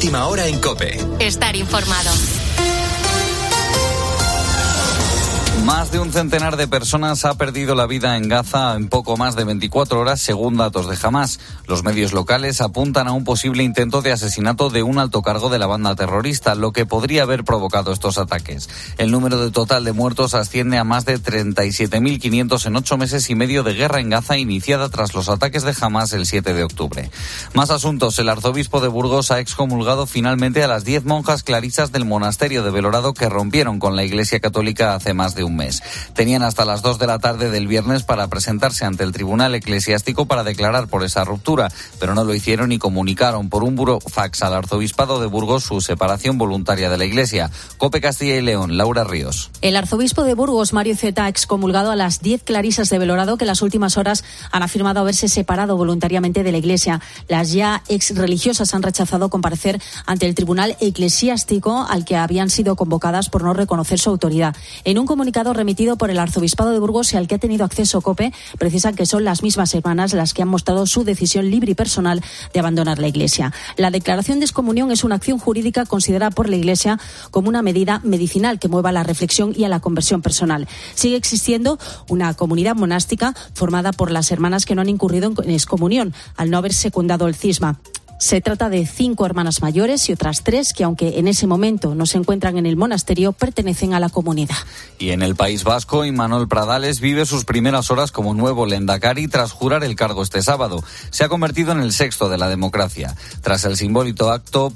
última hora en COPE. Estar informado. Más de un centenar de personas ha perdido la vida en Gaza en poco más de 24 horas, según datos de Hamás. Los medios locales apuntan a un posible intento de asesinato de un alto cargo de la banda terrorista, lo que podría haber provocado estos ataques. El número de total de muertos asciende a más de 37.500 en 8 meses y medio de guerra en Gaza, iniciada tras los ataques de Hamás el 7 de octubre. Más asuntos. El arzobispo de Burgos ha excomulgado finalmente a las 10 monjas clarisas del monasterio de Belorado que rompieron con la Iglesia Católica hace más de un mes. Tenían hasta las 2 de la tarde del viernes para presentarse ante el Tribunal Eclesiástico para declarar por esa ruptura, pero no lo hicieron y comunicaron por un burofax al Arzobispado de Burgos su separación voluntaria de la Iglesia. COPE Castilla y León, Laura Ríos. El arzobispo de Burgos, Mario Zeta, ha excomulgado a las 10 clarisas de Belorado que en las últimas horas han afirmado haberse separado voluntariamente de la Iglesia. Las ya ex religiosas han rechazado comparecer ante el Tribunal Eclesiástico al que habían sido convocadas por no reconocer su autoridad. En un comunicado remitido por el Arzobispado de Burgos y al que ha tenido acceso COPE, precisan que son las mismas hermanas las que han mostrado su decisión libre y personal de abandonar la Iglesia. La declaración de excomunión es una acción jurídica considerada por la Iglesia como una medida medicinal que mueva a la reflexión y a la conversión personal. Sigue existiendo una comunidad monástica formada por las hermanas que no han incurrido en excomunión al no haber secundado el cisma. Se trata de 5 hermanas mayores y otras 3 que, aunque en ese momento no se encuentran en el monasterio, pertenecen a la comunidad. Y en el País Vasco, Imanol Pradales vive sus primeras horas como nuevo lehendakari tras jurar el cargo este sábado. Se ha convertido en el sexto de la democracia. Tras el simbólico acto,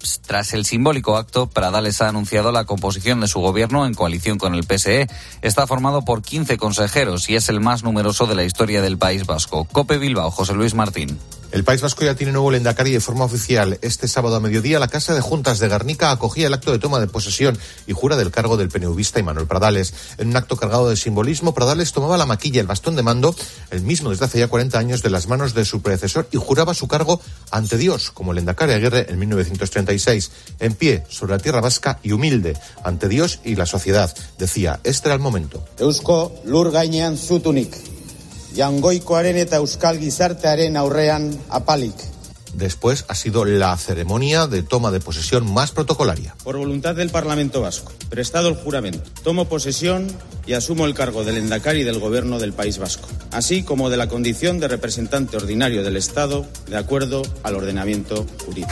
Pradales ha anunciado la composición de su gobierno en coalición con el PSE. Está formado por 15 consejeros y es el más numeroso de la historia del País Vasco. COPE Bilbao, José Luis Martín. El País Vasco ya tiene nuevo lehendakari de forma oficial. Este sábado a mediodía, la Casa de Juntas de Guernica acogía el acto de toma de posesión y jura del cargo del PNVista Imanol Pradales. En un acto cargado de simbolismo, Pradales tomaba la maquilla, el bastón de mando, el mismo desde hace ya 40 años, de las manos de su predecesor y juraba su cargo ante Dios, como lehendakari Aguirre en 1936. En pie, sobre la tierra vasca y humilde, ante Dios y la sociedad. Decía, este era el momento. Eusko lur gainean zutunik. Jangoikoaren eta euskal gizartearen aurrean apalik. Después ha sido la ceremonia de toma de posesión más protocolaria. Por voluntad del Parlamento Vasco, prestado el juramento, tomo posesión y asumo el cargo del lehendakari del Gobierno del País Vasco, así como de la condición de representante ordinario del Estado, de acuerdo al ordenamiento jurídico.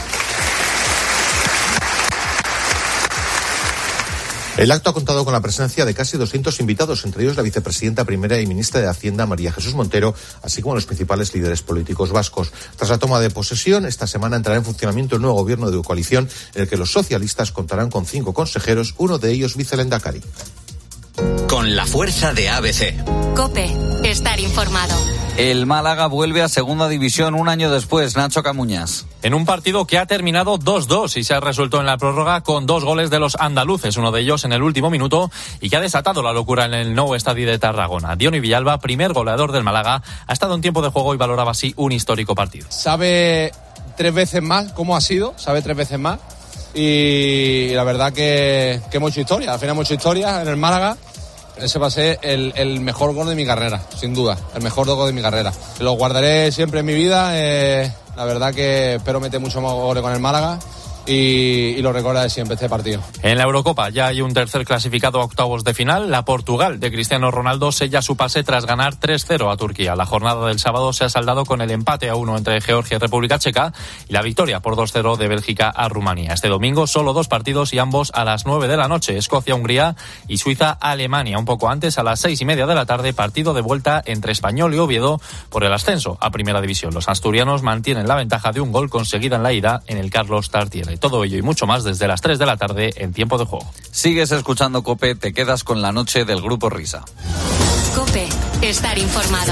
El acto ha contado con la presencia de casi 200 invitados, entre ellos la vicepresidenta primera y ministra de Hacienda, María Jesús Montero, así como los principales líderes políticos vascos. Tras la toma de posesión, esta semana entrará en funcionamiento el nuevo gobierno de coalición, en el que los socialistas contarán con 5 consejeros, uno de ellos vicelehendakari. Con la fuerza de ABC. COPE, estar informado. El Málaga vuelve a segunda división un año después. Nacho Camuñas. En un partido que ha terminado 2-2 y se ha resuelto en la prórroga con 2 goles de los andaluces, uno de ellos en el último minuto, y que ha desatado la locura en el nuevo estadio de Tarragona. Diony Villalba, primer goleador del Málaga, ha estado en tiempo de juego y valoraba así un histórico partido. Sabe 3 veces más cómo ha sido, sabe 3 veces más, y la verdad que mucha historia, al final mucha historia en el Málaga. Ese va a ser el mejor gol de mi carrera, sin duda, el mejor gol de mi carrera. Lo guardaré siempre en mi vida, la verdad que espero meter mucho más goles con el Málaga y lo recordaré siempre este partido. En la Eurocopa ya hay un tercer clasificado a octavos de final. La Portugal de Cristiano Ronaldo sella su pase tras ganar 3-0 a Turquía. La jornada del sábado se ha saldado con el empate a 1 entre Georgia y República Checa y la victoria por 2-0 de Bélgica a Rumanía. Este domingo solo 2 partidos y ambos a las 9 de la noche. Escocia-Hungría y Suiza-Alemania. Un poco antes, a las 6:30 de la tarde, partido de vuelta entre Español y Oviedo por el ascenso a Primera División. Los asturianos mantienen la ventaja de un gol conseguida en la ida en el Carlos Tartiere. Todo ello y mucho más desde las 3 de la tarde en Tiempo de Juego. Sigues escuchando COPE, te quedas con la noche del Grupo Risa. COPE, estar informado.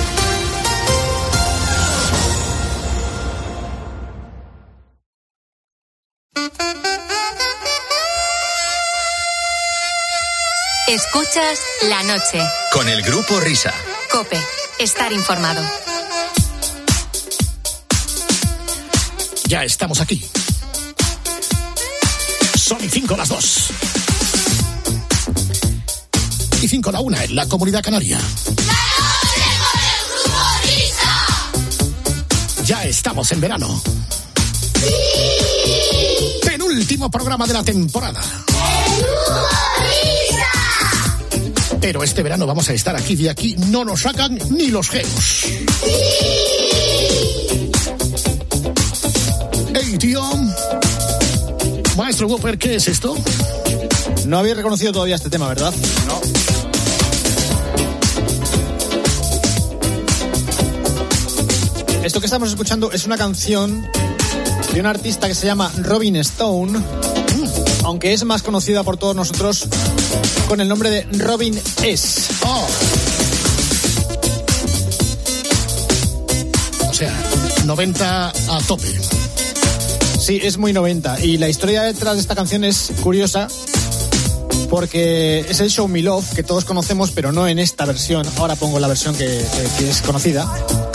Escuchas la noche. Con el Grupo Risa. COPE, estar informado. Ya estamos aquí. Son 5 las 2. Y 5 la 1 en la Comunidad Canaria. ¡La noche con el Grupo Risa! Ya estamos en verano. ¡Sí! último programa de la temporada. Pero este verano vamos a estar aquí, de aquí no nos sacan ni los geos. Hey, tío. Maestro Whopper, ¿qué es esto? No habéis reconocido todavía este tema, ¿verdad? No. Esto que estamos escuchando es una canción de un artista que se llama Robin Stone, aunque es más conocida por todos nosotros con el nombre de Robin S. Oh. O sea, 90 a tope. Sí, es muy 90. Y la historia detrás de esta canción es curiosa porque es el Show Me Love que todos conocemos, pero no en esta versión. Ahora pongo la versión que es conocida.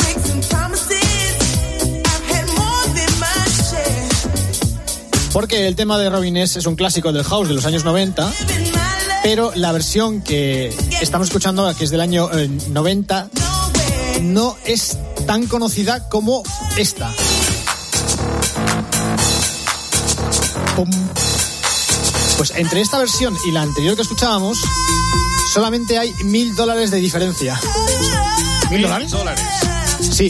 Porque el tema de Robin S. es un clásico del house de los años 90, pero la versión que estamos escuchando, que es del año 90, no es tan conocida como esta. Pues entre esta versión y la anterior que escuchábamos, solamente hay $1,000 de diferencia. ¿$1,000? Sí.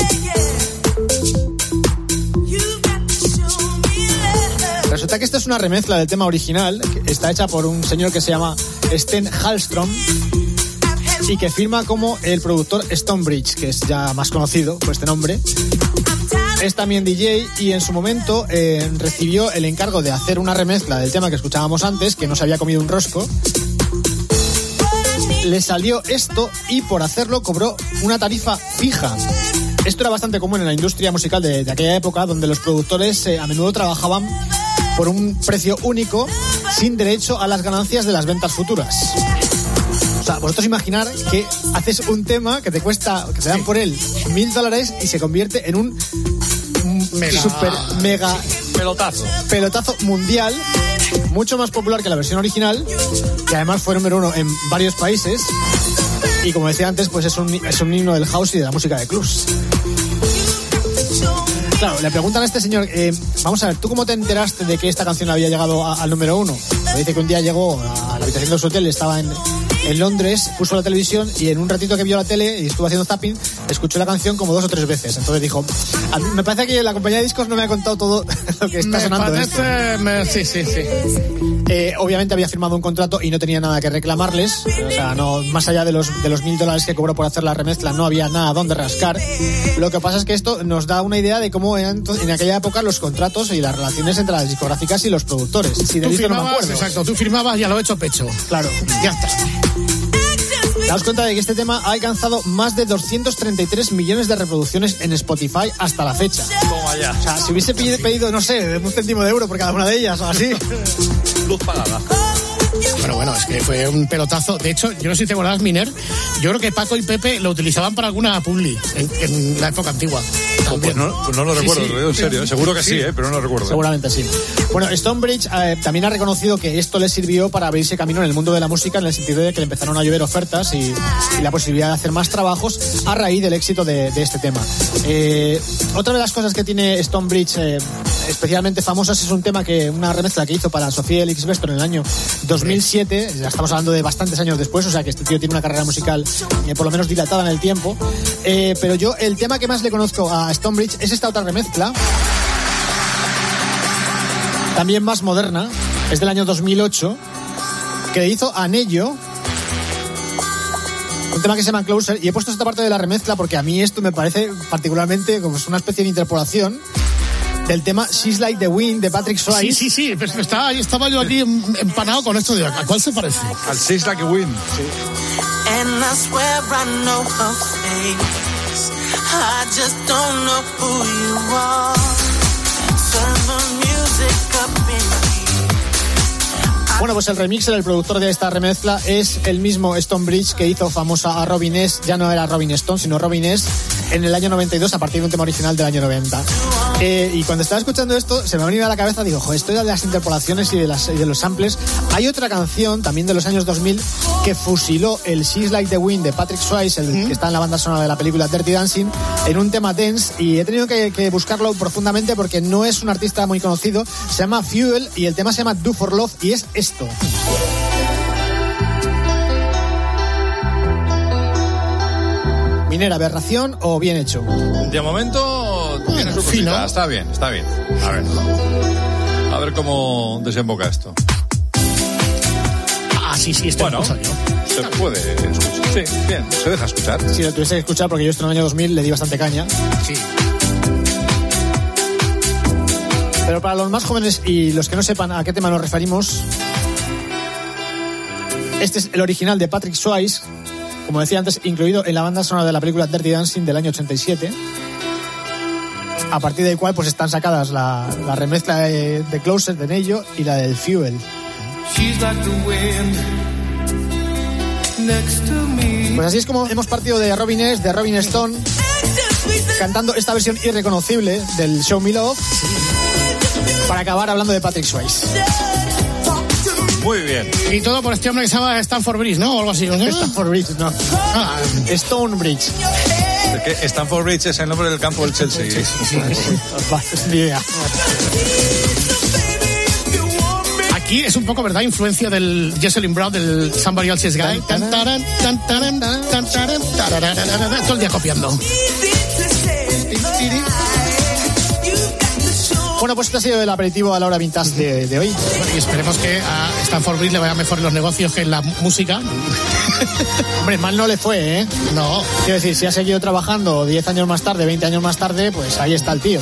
Resulta que esta es una remezcla del tema original, que está hecha por un señor que se llama Sten Hallström y que firma como el productor Stonebridge, que es ya más conocido por este nombre. Es también DJ y en su momento recibió el encargo de hacer una remezcla del tema que escuchábamos antes, que no se había comido un rosco. Le salió esto y por hacerlo cobró una tarifa fija. Esto era bastante común en la industria musical de aquella época, donde los productores a menudo trabajaban por un precio único, sin derecho a las ganancias de las ventas futuras. O sea, vosotros imaginar que haces un tema que te cuesta, que te dan por él $1,000 y se convierte en un super mega pelotazo mundial, mucho más popular que la versión original, que además fue número 1 en varios países. Y como decía antes, pues es un himno del house y de la música de clubs. Claro, le preguntan a este señor, vamos a ver, ¿tú cómo te enteraste de que esta canción había llegado al número 1? Me dice que un día llegó a la habitación de su hotel, estaba en Londres, puso la televisión y en un ratito que vio la tele y estuvo haciendo zapping, escuchó la canción como 2 o 3 veces. Entonces dijo, a mí me parece que la compañía de discos no me ha contado todo lo que está sonando. Sí. Obviamente había firmado un contrato y no tenía nada que reclamarles. O sea, no, más allá de los $1,000 que cobró por hacer la remezcla, no había nada donde rascar. Lo que pasa es que esto nos da una idea de cómo eran en aquella época los contratos y las relaciones entre las discográficas y los productores. Si de esto no me acuerdo. Exacto, tú firmabas y a lo hecho pecho. Claro, ya está. Daos cuenta de que este tema ha alcanzado más de 233 millones de reproducciones en Spotify hasta la fecha. Toma ya. O sea, si hubiese pedido, no sé, un céntimo de euro por cada una de ellas o así. Luz pagada. Bueno, es que fue un pelotazo. De hecho, yo no sé si te acuerdas, Miner, yo creo que Paco y Pepe lo utilizaban para alguna publi en la época antigua. Pues no lo recuerdo, sí. En serio. Seguro que sí, pero no lo recuerdo. Seguramente sí. Bueno, Stonebridge también ha reconocido que esto le sirvió para abrirse camino en el mundo de la música, en el sentido de que le empezaron a llover ofertas y la posibilidad de hacer más trabajos a raíz del éxito de este tema. Otra de las cosas que tiene Stonebridge especialmente famosas es una remezcla que hizo para Sofía Elix Bextor en el año 2007. Ya estamos hablando de bastantes años después, o sea que este tío tiene una carrera musical por lo menos dilatada en el tiempo. Pero yo el tema que más le conozco a Stonebridge es esta otra remezcla, también más moderna, es del año 2008, que hizo Anello, un tema que se llama Closer, y he puesto esta parte de la remezcla porque a mí esto me parece particularmente como una especie de interpolación del tema She's Like the Wind de Patrick Swayze. Sí, pero estaba yo aquí empanado con esto de ¿a cuál se parece? Al She's Like the Wind. Sí. And I swear I know her face. I just don't know who you are. Turn the music up in. Bueno, pues el remixer, el productor de esta remezcla es el mismo Stonebridge que hizo famosa a Robin S. Ya no era Robin Stone, sino Robin S. en el año 92 a partir de un tema original del año 90. Y cuando estaba escuchando esto, se me ha venido a la cabeza, digo, joder, esto de las interpolaciones y de los samples. Hay otra canción, también de los años 2000, que fusiló el She's Like the Wind de Patrick Swayze, el que está en la banda sonora de la película Dirty Dancing, en un tema dance, y he tenido que buscarlo profundamente porque no es un artista muy conocido. Se llama Fuel y el tema se llama Do for Love y es esto. Minera, ¿aberración o bien hecho? De momento tiene su cosita. Está bien. A ver cómo desemboca esto. Sí, esto bueno, se puede escuchar. Sí, bien, se deja escuchar. Si lo tuviese que escuchar, porque yo esto en el año 2000 le di bastante caña. Sí. Pero para los más jóvenes y los que no sepan a qué tema nos referimos, este es el original de Patrick Swayze, como decía antes, incluido en la banda sonora de la película Dirty Dancing del año 87, a partir del cual pues están sacadas la remezcla de Closer de Nello y la del Fuel. Pues así es como hemos partido de Robin S, de Robin Stone, cantando esta versión irreconocible del Show Me Love, para acabar hablando de Patrick Swayze. Muy bien. Y todo por este hombre que se llama Stamford Bridge, ¿no? O algo así, ¿no? Stamford Bridge, no. Stone Bridge. Porque Stamford Bridge es el nombre del campo del Chelsea. Sí. Aquí es un poco, ¿verdad? Influencia del Jocelyn Brown, del Somebody Else's Guy. Todo el día copiando. Bueno, pues este ha sido el aperitivo a la hora vintage de hoy. Bueno, y esperemos que a Stamford Bridge le vaya mejor en los negocios que en la música. Hombre, mal no le fue, ¿eh? No. Quiero decir, si ha seguido trabajando 10 años más tarde, 20 años más tarde, pues ahí está el tío.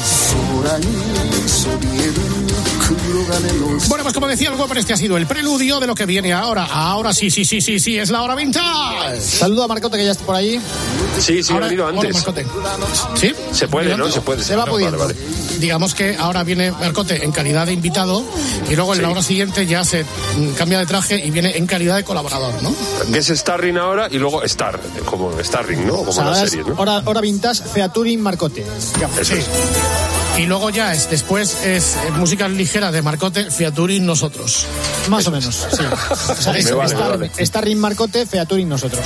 Bueno, pues como decía el Whopper, este ha sido el preludio de lo que viene ahora. Ahora sí, es la hora vintage. Saludo a Marcote, que ya está por ahí. Sí, he venido antes. Marcote. ¿Sí? Se puede, ¿no? Se puede. Se va pudiendo. Vale. Digamos que ahora viene Marcote en calidad de invitado y luego en la hora siguiente ya se cambia de traje y viene en calidad de colaborador, ¿no? Es Starring ahora y luego Star, como Starring, ¿no? Como la serie, ¿no? Hora vintage, featuring Marcote. Eso es. Y luego ya después es música ligera de Marcote, featuring nosotros. Más o menos, sí. O sea, Starring Marcote, featuring nosotros.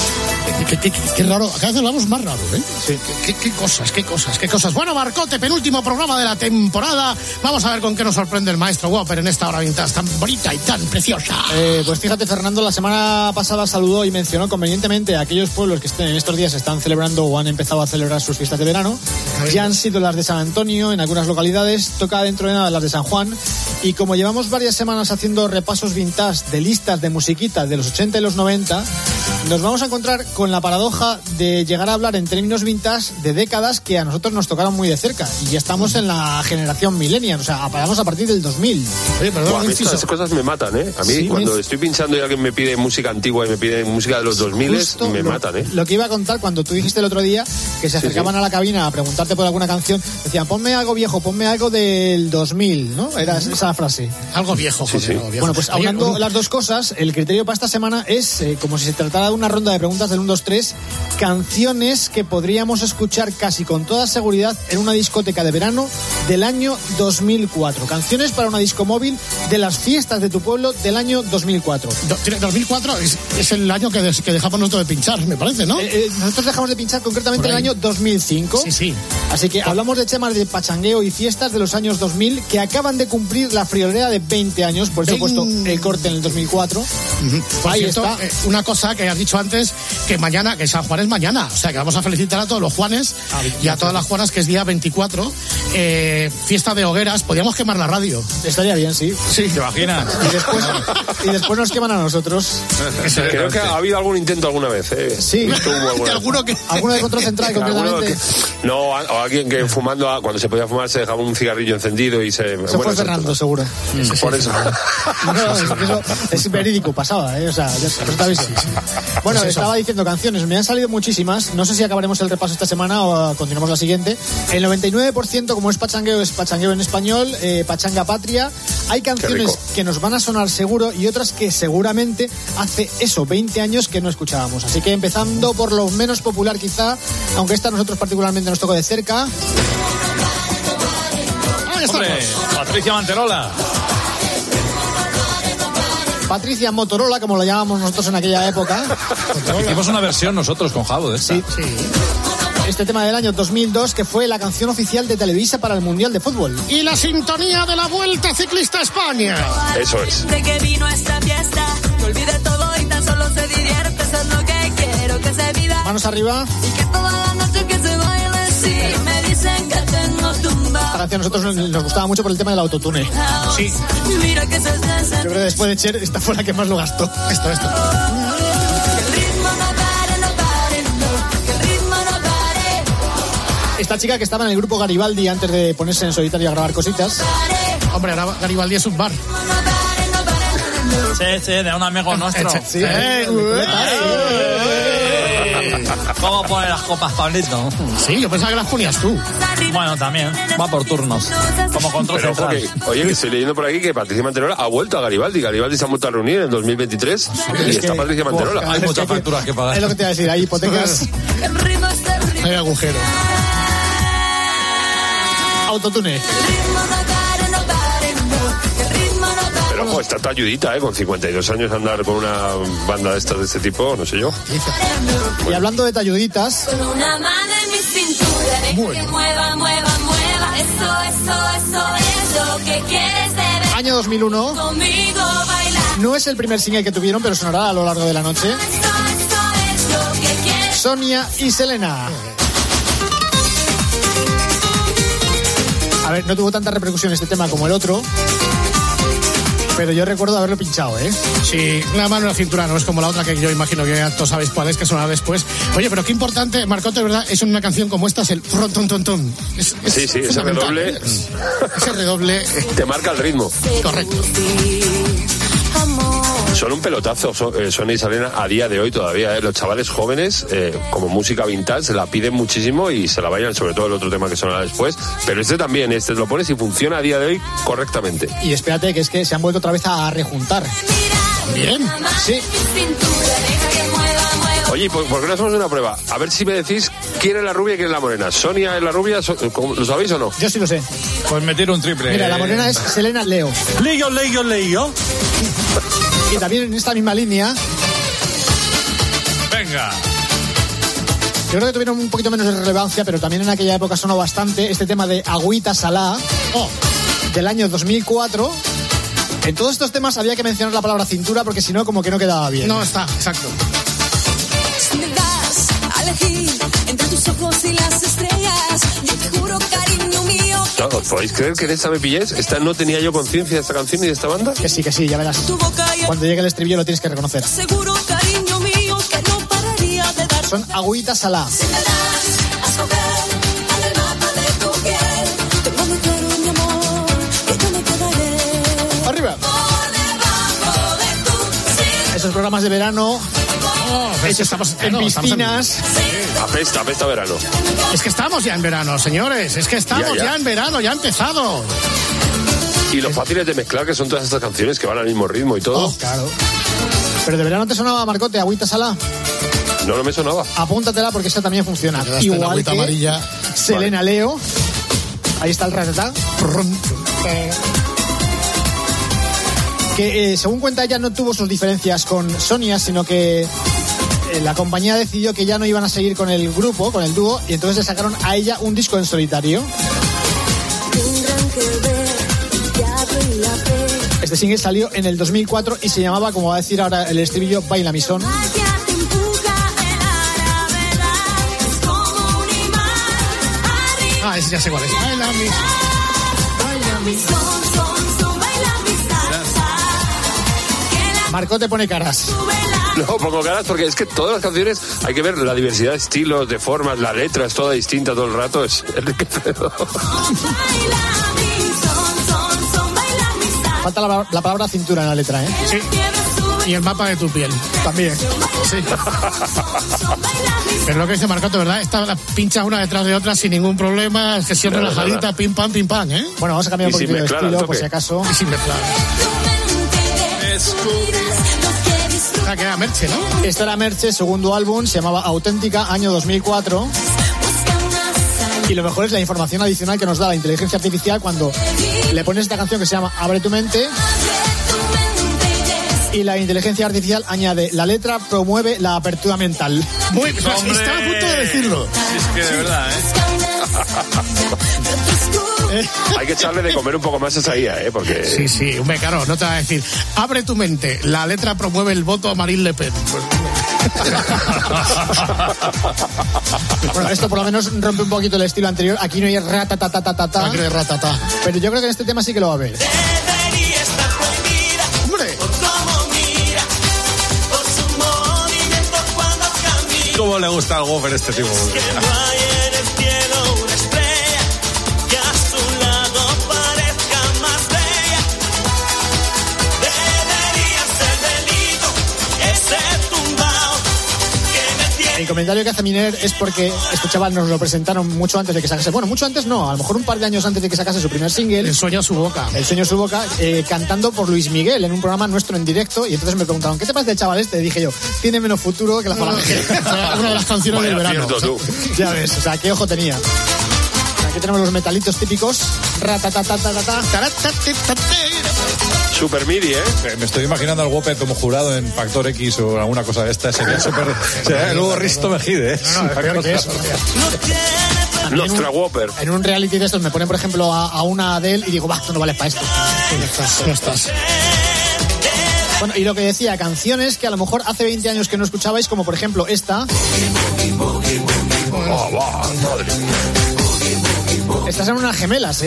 Qué raro, cada vez hablamos más raro, ¿eh? Sí. Qué cosas. Bueno, Marcote, penúltimo programa de la temporada. Vamos a ver con qué nos sorprende el maestro Whopper en esta hora vintage tan bonita y tan preciosa. Pues fíjate, Fernando, la semana pasada saludó y mencionó convenientemente a aquellos pueblos que en estos días están celebrando o han empezado a celebrar sus fiestas de verano. Ya han sido las de San Antonio en algunas localidades, toca dentro de nada las de San Juan. Y como llevamos varias semanas haciendo repasos vintage de listas de musiquitas de los 80 y los 90, nos vamos a encontrar con la paradoja de llegar a hablar en términos vintage de décadas que a nosotros nos tocaron muy de cerca. Y ya estamos en la generación millennial, o sea, vamos a partir del 2000. Oye, perdón, estas cosas me matan, ¿eh? A mí, sí, cuando estoy pinchando y alguien me pide música antigua y me pide música de los 2000, me matan, ¿eh? Lo que iba a contar cuando tú dijiste el otro día que se acercaban a la cabina a preguntarte por alguna canción, decían, ponme algo viejo, ponme algo del 2000, ¿no? Era esa frase. Algo viejo, joder, algo viejo. Bueno, pues hablando las dos cosas, el criterio para esta semana es, como si se tratara de una ronda de preguntas del 1, 2, 3, canciones que podríamos escuchar casi con toda seguridad en una discoteca de verano del año 2004. Canciones para una disco móvil de las fiestas de tu pueblo del año 2004. 2004 es el año que dejamos nosotros de pinchar, me parece, ¿no? Nosotros dejamos de pinchar concretamente en el año 2005. Sí. Así que hablamos de temas de pachangueo y fiestas de los años 2000 que acaban de cumplir la friolera de 20 años, por eso he puesto el corte en el 2004. Por ahí cierto, está. Una cosa que has dicho antes, que mañana, que San Juan es mañana, o sea que vamos a felicitar a todos los Juanes y a todas las Juanas, que es día 24, fiesta de hogueras. Podríamos quemar la radio. Estaría bien, sí. ¿Te imaginas? Y después nos queman a nosotros. Creo que ha habido algún intento alguna vez, ¿eh? Sí. ¿Alguno de Control Central, concretamente? No, o alguien que fumando, cuando se podía fumar, se dejaba un cigarrillo encendido y se fue Fernando, seguro. Por eso. Eso es verídico, pasaba, ¿eh? O sea, ya está visto. Bueno, estaba diciendo canciones, me han salido muchísimas. No sé si acabaremos el repaso esta semana o continuamos la siguiente. El 99%, como es pachangueo en español, pachanga patria. Hay canciones que nos van a sonar seguro y otras que seguramente hace 20 años que no escuchábamos. Así que empezando por lo menos popular quizá, aunque esta a nosotros particularmente nos tocó de cerca. Patricia Manterola. Patricia Motorola, como la llamábamos nosotros en aquella época. Hicimos una versión nosotros con Javo de esta. Sí. Este tema del año 2002, que fue la canción oficial de Televisa para el Mundial de Fútbol. Y la sintonía de la Vuelta Ciclista a España. Eso es. De que vino a esta fiesta, que olvide todo y tan solo se divierte, eso es lo que quiero que se vida. Manos arriba. Y que toda la noche que se baile, sí, me dicen que tengo tumba. Esta canción a nosotros nos gustaba mucho por el tema del autotune. Sí. Mira que se Yo creo que después de Cher, esta fue la que más lo gastó. Esto. Esta chica que estaba en el grupo Garibaldi antes de ponerse en solitario a grabar cositas. Hombre, ahora Garibaldi es un bar. Sí, de un amigo nuestro. Sí. ¿Cómo pone las copas, Pablito? Sí, yo pensaba que las ponías tú. Bueno, también. Va por turnos. Como control Pero, central. oye, que estoy leyendo por aquí que Patricia Manterola ha vuelto a Garibaldi. Garibaldi se ha vuelto a reunir en 2023 y está Patricia Manterola. Hay muchas facturas que pagar. Es lo que te iba a decir, hay hipotecas. Hay agujero. Autotune. Pero ojo, está talludita, con 52 años andar con una banda de estas de este tipo, no sé yo. Y hablando de talluditas, Con una mano en mi cintura, deja que mueva. Eso es lo que quieres de ver. año 2001. Conmigo bailar. No es el primer single que tuvieron, pero sonará a lo largo de la noche. Eso es lo que quieres. Sonia y Selena. A ver, no tuvo tanta repercusión este tema como el otro, pero yo recuerdo haberlo pinchado, ¿eh? Sí, la mano en la cintura no es como la otra que yo imagino que ya todos sabéis cuál es, que sonará después. Oye, pero qué importante, Marcote, de verdad, es una canción como esta, es el fronton. Sí, ese redoble. Ese redoble. Te marca el ritmo. Correcto. Son un pelotazo, Sonia y Selena a día de hoy todavía, Los chavales jóvenes, como música vintage, se la piden muchísimo y se la bailan, sobre todo el otro tema que sonará después. Pero este también, lo pones y funciona a día de hoy correctamente. Y espérate, que es que se han vuelto otra vez a rejuntar. Bien. Sí. Oye, ¿por qué no hacemos una prueba? A ver si me decís quién es la rubia y quién es la morena. Sonia es la rubia, ¿lo sabéis o no? Yo sí lo sé. Pues meter un triple. Mira, la morena es Selena Leo. Leo. Y también en esta misma línea, Venga. yo creo que tuvieron un poquito menos de relevancia, pero también en aquella época sonó bastante este tema de Agüita Salá, del año 2004. En todos estos temas había que mencionar la palabra cintura, porque si no, como que no quedaba bien. No está, exacto. Si me das a elegir entre tus ojos y las estrellas, yo te juro, cariño mío. No, ¿podéis creer que en esta me pillés? No tenía yo conciencia de esta canción y de esta banda. Que sí, ya verás. Cuando llegue el estribillo lo tienes que reconocer. Seguro, cariño mío, que no pararía de dar. Son Agüita Salá. Si me das a escoger en el mapa de tu piel, tengo muy claro, mi amor, que yo me quedaré Arriba. por debajo de tu cielo. Esos programas de verano hechos estamos en piscinas. Apesta verano. Es que estamos ya en verano, señores. Es que estamos ya en verano, ya ha empezado. Y lo fácil es de mezclar, que son todas estas canciones que van al mismo ritmo y todo. Claro. Pero de verano te sonaba, Marcote, Agüita Salá. No me sonaba. Apúntatela porque esa también funciona. Igual que amarilla. Selena Leo. Ahí está el ratatá. Que según cuenta ella no tuvo sus diferencias con Sonia, sino que la compañía decidió que ya no iban a seguir con el grupo, con el dúo, y entonces le sacaron a ella un disco en solitario. Este single salió en el 2004 y se llamaba, como va a decir ahora el estribillo, Baila mi son. Ese ya sé cuál es. Baila mi son. Marcote pone caras. No, pongo caras porque es que todas las canciones hay que ver la diversidad de estilos, de formas, la letra es toda distinta todo el rato, es enriquecedor. Falta la palabra cintura en la letra, ¿eh? Sí. Y el mapa de tu piel. También. Sí. Pero lo que dice Marcote, ¿verdad? Esta la pinchas una detrás de otra sin ningún problema, es que siempre relajadita, pim pam, ¿eh? Bueno, vamos a cambiar un poquito de estilo, por si acaso. Y sin mezclar. Esta que era Merche, ¿no? Esta era Merche, segundo álbum, se llamaba Auténtica, año 2004. Y lo mejor es la información adicional que nos da la inteligencia artificial cuando le pones esta canción que se llama Abre tu mente. Y la inteligencia artificial añade, la letra promueve la apertura mental. Muy, estaba a punto de decirlo. Es que de verdad, Hay que echarle de comer un poco más a esa IA, porque... Sí, hombre, claro, no te va a decir, abre tu mente, la letra promueve el voto a Marine Le Pen. Bueno, esto por lo menos rompe un poquito el estilo anterior. Aquí no hay ratatatatata. Aquí no hay ratata. Pero yo creo que en este tema sí que lo va a ver. ¿Cómo le gusta al Whopper este tipo? El comentario que hace Miner es porque este chaval nos lo presentaron mucho antes de que sacase. Bueno, mucho antes no, a lo mejor un par de años antes de que sacase su primer single. El sueño a su boca. El sueño a su boca, cantando por Luis Miguel en un programa nuestro en directo. Y entonces me preguntaron, ¿qué te parece el chaval este? Y dije yo, tiene menos futuro que la falange. Una de las canciones del verano. Ya ves, o sea, qué ojo tenía. Aquí tenemos los metalitos típicos. Super MIDI, Me estoy imaginando al Whopper como jurado en Factor X o alguna cosa de esta. Sería súper... luego Risto Mejide, peor que eso. Nuestra Whopper. En un reality de estos me ponen, por ejemplo, a una Adele y digo, va, esto no vale para esto. No estás. Bueno, y lo que decía, canciones que a lo mejor hace 20 años que no escuchabais, como por ejemplo esta. Estas son unas gemelas,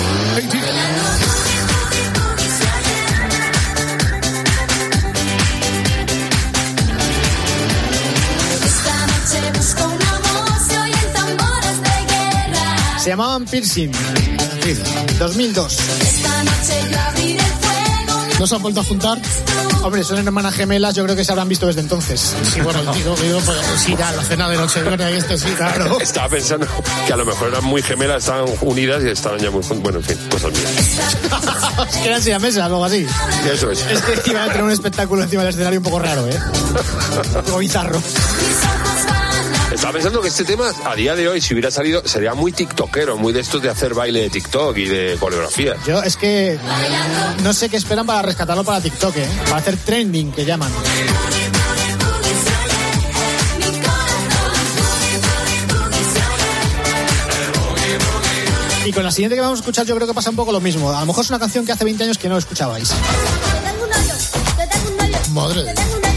Se llamaban Piercing. 2002. ¿No se han vuelto a juntar? Hombre, son hermanas gemelas, yo creo que se habrán visto desde entonces. Sí, bueno, el tío, pues, sí, ya, la cena de Nochebuena y sí, claro. Estaba pensando que a lo mejor eran muy gemelas, estaban unidas y estaban ya muy juntas. Bueno, en fin, cosas mías. Eran siamesas, algo así. Eso es. Es que iban a tener un espectáculo encima del escenario un poco raro, un poco bizarro. Estaba pensando que este tema, a día de hoy, si hubiera salido, sería muy tiktokero, muy de estos de hacer baile de TikTok y de coreografía. Yo es que no sé qué esperan para rescatarlo para TikTok, para hacer trending, que llaman. Y con la siguiente que vamos a escuchar yo creo que pasa un poco lo mismo. A lo mejor es una canción que hace 20 años que no escuchabais. Madre.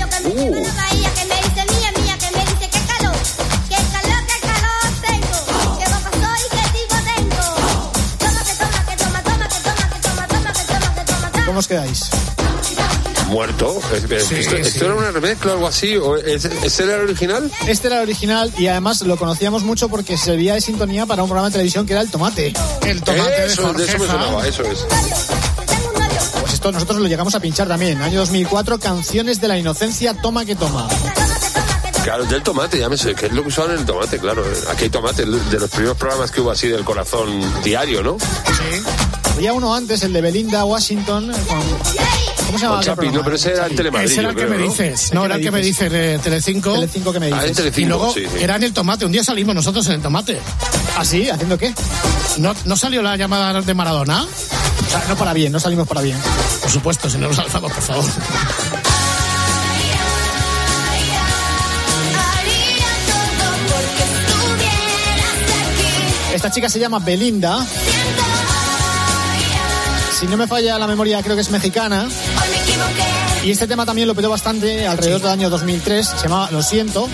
¿Cómo os quedáis? Muerto. ¿Esto era una remezcla o algo así? ¿Este era el original? Este era el original y además lo conocíamos mucho porque servía de sintonía para un programa de televisión que era El Tomate. El Tomate eso, de eso me sonaba, eso es. Pues esto nosotros lo llegamos a pinchar también. Año 2004, Canciones de la Inocencia, Toma que Toma. Claro, del Tomate, ya me sé, que es lo que usaban en el Tomate, claro. Aquí hay Tomate, de los primeros programas que hubo así del Corazón diario, ¿no? Sí. Había uno antes, el de Belinda Washington, ¿cómo se llama? Chapi, no, pero ese era el Telemadrid. Ese era el que me dices. No, era el que me dice de Telecinco. Telecinco que me dices. Ah, el Telecinco, y luego sí. Era en el Tomate. Un día salimos nosotros en el Tomate. ¿Ah, sí? ¿Haciendo qué? ¿No salió la llamada de Maradona? O sea, no para bien, no salimos para bien. Por supuesto, si no nos alzamos, por favor. Esta chica se llama Belinda. Si no me falla la memoria, creo que es mexicana. Y este tema también lo petó bastante alrededor del año 2003. Se llamaba Lo Siento.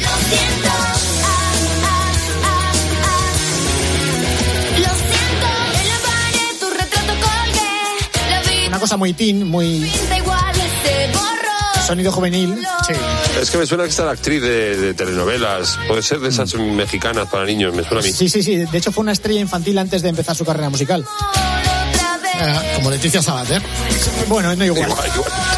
Una cosa muy teen, muy sonido juvenil. Sí. Es que me suena que está la actriz de telenovelas. Puede ser de esas mexicanas para niños, me suena a mí. Sí. De hecho fue una estrella infantil antes de empezar su carrera musical. Como Leticia Sabater. Bueno, no igual. Igual.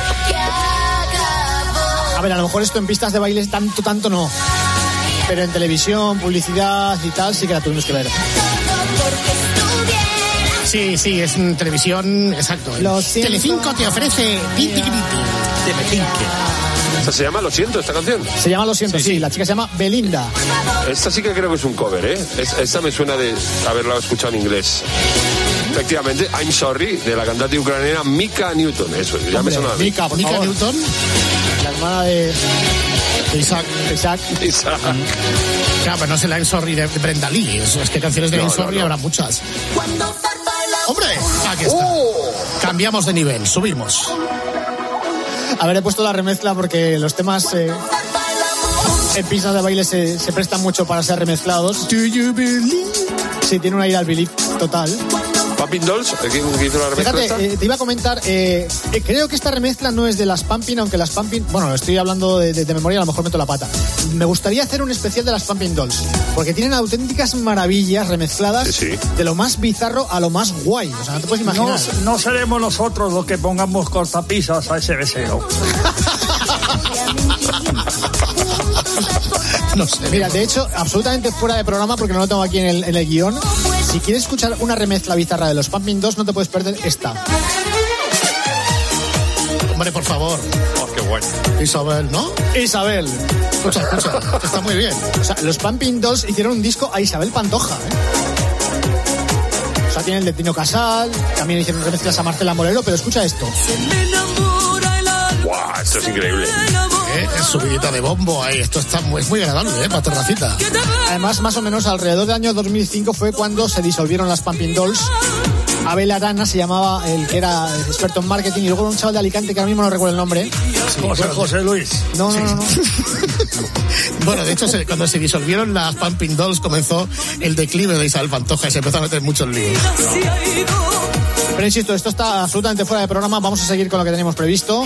A ver, a lo mejor esto en pistas de baile tanto no. Pero en televisión, publicidad y tal, sí que la tuvimos que ver. Sí, es en televisión, exacto. Lo siento. Telecinco te ofrece Telecinco. O sea, se llama Lo Siento esta canción. Se llama Lo Siento, sí. La chica se llama Belinda. Esta sí que creo que es un cover, ¿eh? Esta me suena de haberla escuchado en inglés. Efectivamente, I'm Sorry, de la cantante ucraniana Mika Newton. Eso, ya me suena a mí. Mika Newton, la hermana de Isaac. Claro, pero no sé la I'm Sorry de Brenda Lee. Es que canciones de I'm Sorry habrá muchas. ¡Hombre! Aquí está. Cambiamos de nivel, subimos. A ver, he puesto la remezcla porque los temas en pistas de baile se prestan mucho para ser remezclados. Do you believe? Sí, tiene una ida al believe total. Pumping Dolls, ¿quién hizo la remezcla? Fíjate, te iba a comentar, creo que esta remezcla no es de las Pumping, aunque las Pumping, bueno, estoy hablando de memoria, a lo mejor meto la pata. Me gustaría hacer un especial de las Pumping Dolls, porque tienen auténticas maravillas remezcladas de lo más bizarro a lo más guay. O sea, no te puedes imaginar. No seremos nosotros los que pongamos cortapisas a ese deseo. No sé. Mira, de hecho, absolutamente fuera de programa, porque no lo tengo aquí en el guión. Si quieres escuchar una remezcla bizarra de los Pumping Dolls, no te puedes perder esta. Hombre, por favor. Oh, qué bueno. Isabel, ¿no? Isabel. Escucha. Está muy bien. O sea, los Pumping Dolls hicieron un disco a Isabel Pantoja, O sea, tienen el de Tino Casal, también hicieron remezclas a Marcela Morelo, pero escucha esto. ¡Guau! Esto es increíble. Subidita de bombo ahí. Esto está muy agradable, para terracita. Además, más o menos alrededor del año 2005 fue cuando se disolvieron las Pumping Dolls. Abel Arana se llamaba el que era experto en marketing, y luego un chaval de Alicante que ahora mismo no recuerdo el nombre. José Luis. No. Bueno, de hecho, cuando se disolvieron las Pumping Dolls comenzó el declive de Isabel Pantoja y se empezó a meter muchos líos. Pero insisto, esto está absolutamente fuera de programa. Vamos a seguir con lo que tenemos previsto.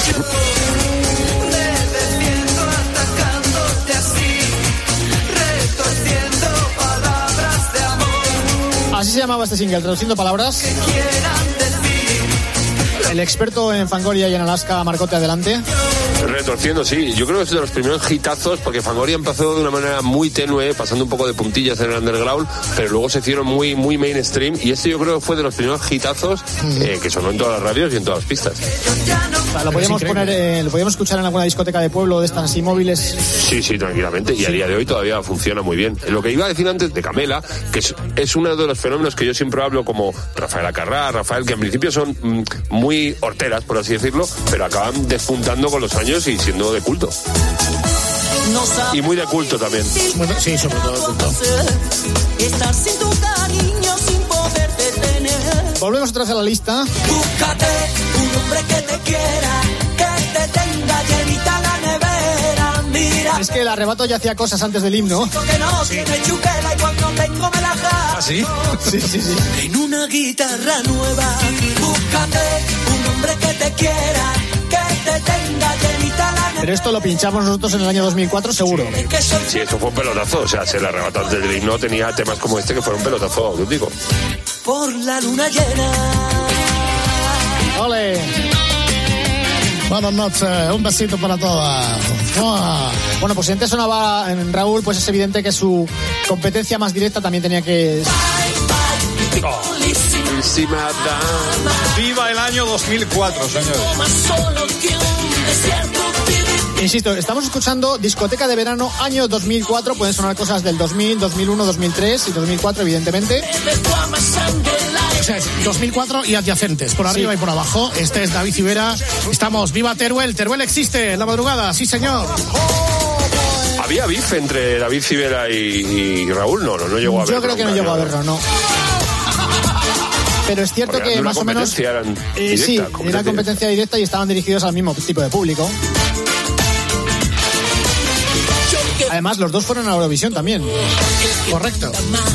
Así se llamaba este single, traduciendo palabras. El experto en Fangoria y en Alaska, Marcote, adelante. Retorciendo, sí. Yo creo que es de los primeros hitazos, porque Fangoria empezó de una manera muy tenue, pasando un poco de puntillas en el underground, pero luego se hicieron muy mainstream, y este yo creo que fue de los primeros hitazos que sonó en todas las radios y en todas las pistas. O sea, lo podíamos poner, lo podíamos escuchar en alguna discoteca de pueblo de estas así móviles. Sí, tranquilamente, y a día de hoy todavía funciona muy bien. Lo que iba a decir antes de Camela, que es uno de los fenómenos que yo siempre hablo, como Rafael Acarrá, que en principio son muy horteras, por así decirlo, pero acaban despuntando con los años y siendo de culto. Y muy de culto también. Bueno, sí, sobre todo de culto. Estar sin tu cariño, sin poderte tener. Volvemos otra vez a la lista. Búscate un hombre que te quiera, que te tenga llenita la nevera. Mira. Es que el arrebato ya hacía cosas antes del himno. Que no tiene chuquela y cuando tengo me la jato. ¿Ah, sí? Sí. En una guitarra nueva. Búscate un hombre que te quiera, que te tenga llenita la nevera. Pero esto lo pinchamos nosotros en el año 2004, seguro. Sí, esto fue un pelotazo. O sea, se le arrebató antes del himno, tenía temas como este que fueron un pelotazo auténtico. Por la luna llena. ¡Ole! Buenas noches, un besito para todas. Bueno, pues si antes sonaba en Raúl, pues es evidente que su competencia más directa también tenía que... ¡Viva el año 2004, señores! Insisto, estamos escuchando Discoteca de Verano, año 2004. Pueden sonar cosas del 2000, 2001, 2003 y 2004, evidentemente. O sea, es 2004 y adyacentes, por arriba y por abajo. Este es David Civera. Estamos, viva Teruel. Teruel existe en la madrugada, sí señor. ¿Había beef entre David Civera y Raúl? No llegó a verlo. Yo creo que no llegó a verlo, no. Pero es cierto que más o menos... Sí, era competencia directa y estaban dirigidos al mismo tipo de público. Además, los dos fueron a Eurovisión también. Correcto.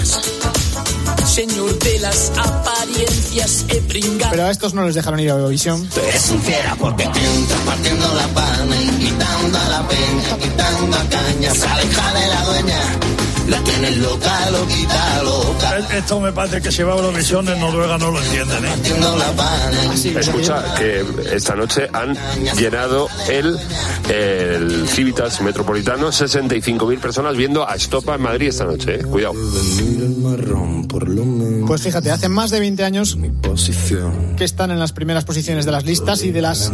Señor de las apariencias he bringado. Pero a estos no les dejaron ir a Eurovisión. Es un fiera porque entra partiendo la pana y quitando a la peña, quitando a caña, se aleja de la dueña. La tienes loca, loquita, loca. Esto me parece que si va a Eurovisión en Noruega no lo entienden, ¿eh? Escucha, que esta noche han llenado el Civitas Metropolitano, 65.000 personas viendo a Estopa en Madrid esta noche, Cuidado. Pues fíjate, hace más de 20 años que están en las primeras posiciones de las listas y de las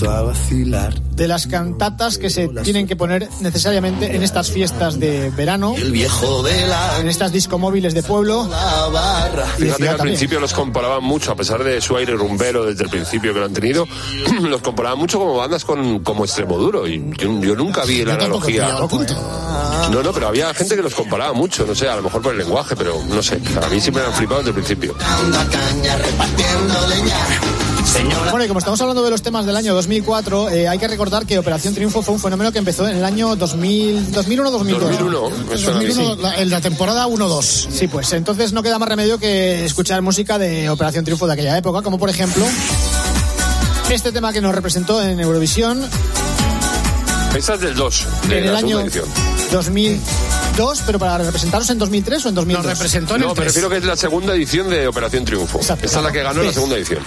cantatas que se tienen que poner necesariamente en estas fiestas de verano, en estas discomóviles de pueblo. Fíjate que al principio los comparaban mucho, a pesar de su aire rumbero desde el principio que lo han tenido, los comparaban mucho como bandas como Extremoduro, y yo nunca vi la analogía. No, pero había gente que los comparaba mucho, no sé, a lo mejor por el lenguaje, pero no sé, a mí siempre me han flipado desde el principio. Bueno, y como estamos hablando de los temas del año 2004, hay que recordar que Operación Triunfo fue un fenómeno que empezó en el año 2001-2002. 2001, en la temporada 1-2. Sí, pues entonces no queda más remedio que escuchar música de Operación Triunfo de aquella época, como por ejemplo este tema que nos representó en Eurovisión. Esta es del 2, de en la el año segunda edición. 2002, pero para representaros en 2003 o en 2002. Nos representó en el 3. Me refiero que es la segunda edición de Operación Triunfo. Exacto. Esta es la que ganó en la segunda edición.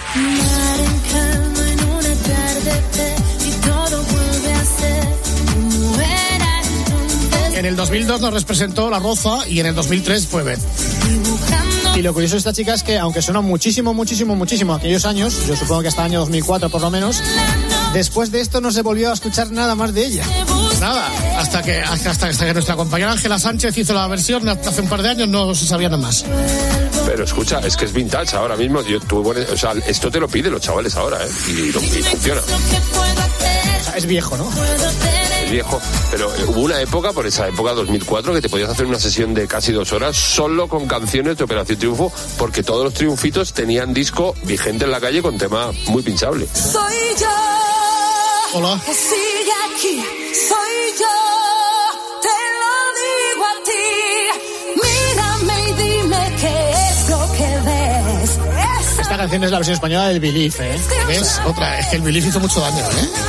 En el 2002 nos representó La Roza y en el 2003 fue Beth. Y lo curioso de esta chica es que, aunque sonó muchísimo aquellos años, yo supongo que hasta el año 2004 por lo menos, después de esto no se volvió a escuchar nada más de ella. Nada, hasta que nuestra compañera Ángela Sánchez hizo la versión hace un par de años, no se sabía nada más. Pero escucha, es que es vintage ahora mismo. Esto te lo piden los chavales ahora, y funciona. O sea, es viejo, ¿no? Es viejo, pero hubo una época, por esa época 2004, que te podías hacer una sesión de casi 2 horas solo con canciones de Operación Triunfo, porque todos los triunfitos tenían disco vigente en la calle con tema muy pinchable. Soy yo. Hola. Que sigue aquí. Soy yo. Te lo digo a ti. Mírame y dime qué es lo que ves. Esta canción es la versión española del Believe, ¿Ves? Otra, es que el Believe hizo mucho daño,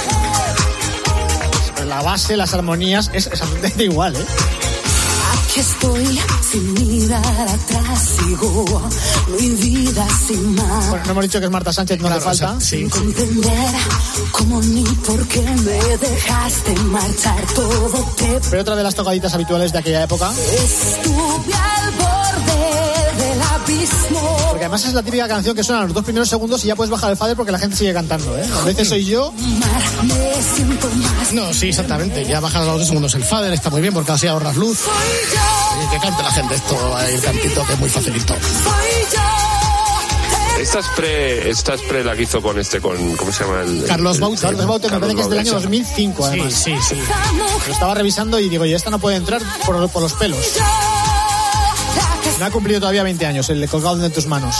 La base, las armonías, es absolutamente igual, Aquí estoy, sin mirar atrás, sigo mi vida sin más. Bueno, no hemos dicho que es Marta Sánchez, no hace falta. Sin comprender cómo ni por qué me dejaste marchar, todo te... Pero otra de las tocaditas habituales de aquella época. Estuve al borde del abismo. Porque además es la típica canción que suena los 2 primeros segundos y ya puedes bajar el fader porque la gente sigue cantando, A veces soy yo. Me siento más. No, sí, exactamente. Ya bajas a los 2 segundos el fader, está muy bien porque así ahorras luz. Y que cante la gente esto, el cantito que es muy facilito. Esta es pre la que hizo con ¿cómo se llama? Carlos Baute. Carlos Baute, me parece que es del año 2005, además. Sí. Lo estaba revisando y digo, y esta no puede entrar por los pelos. No ha cumplido todavía 20 años, el colgado de tus manos.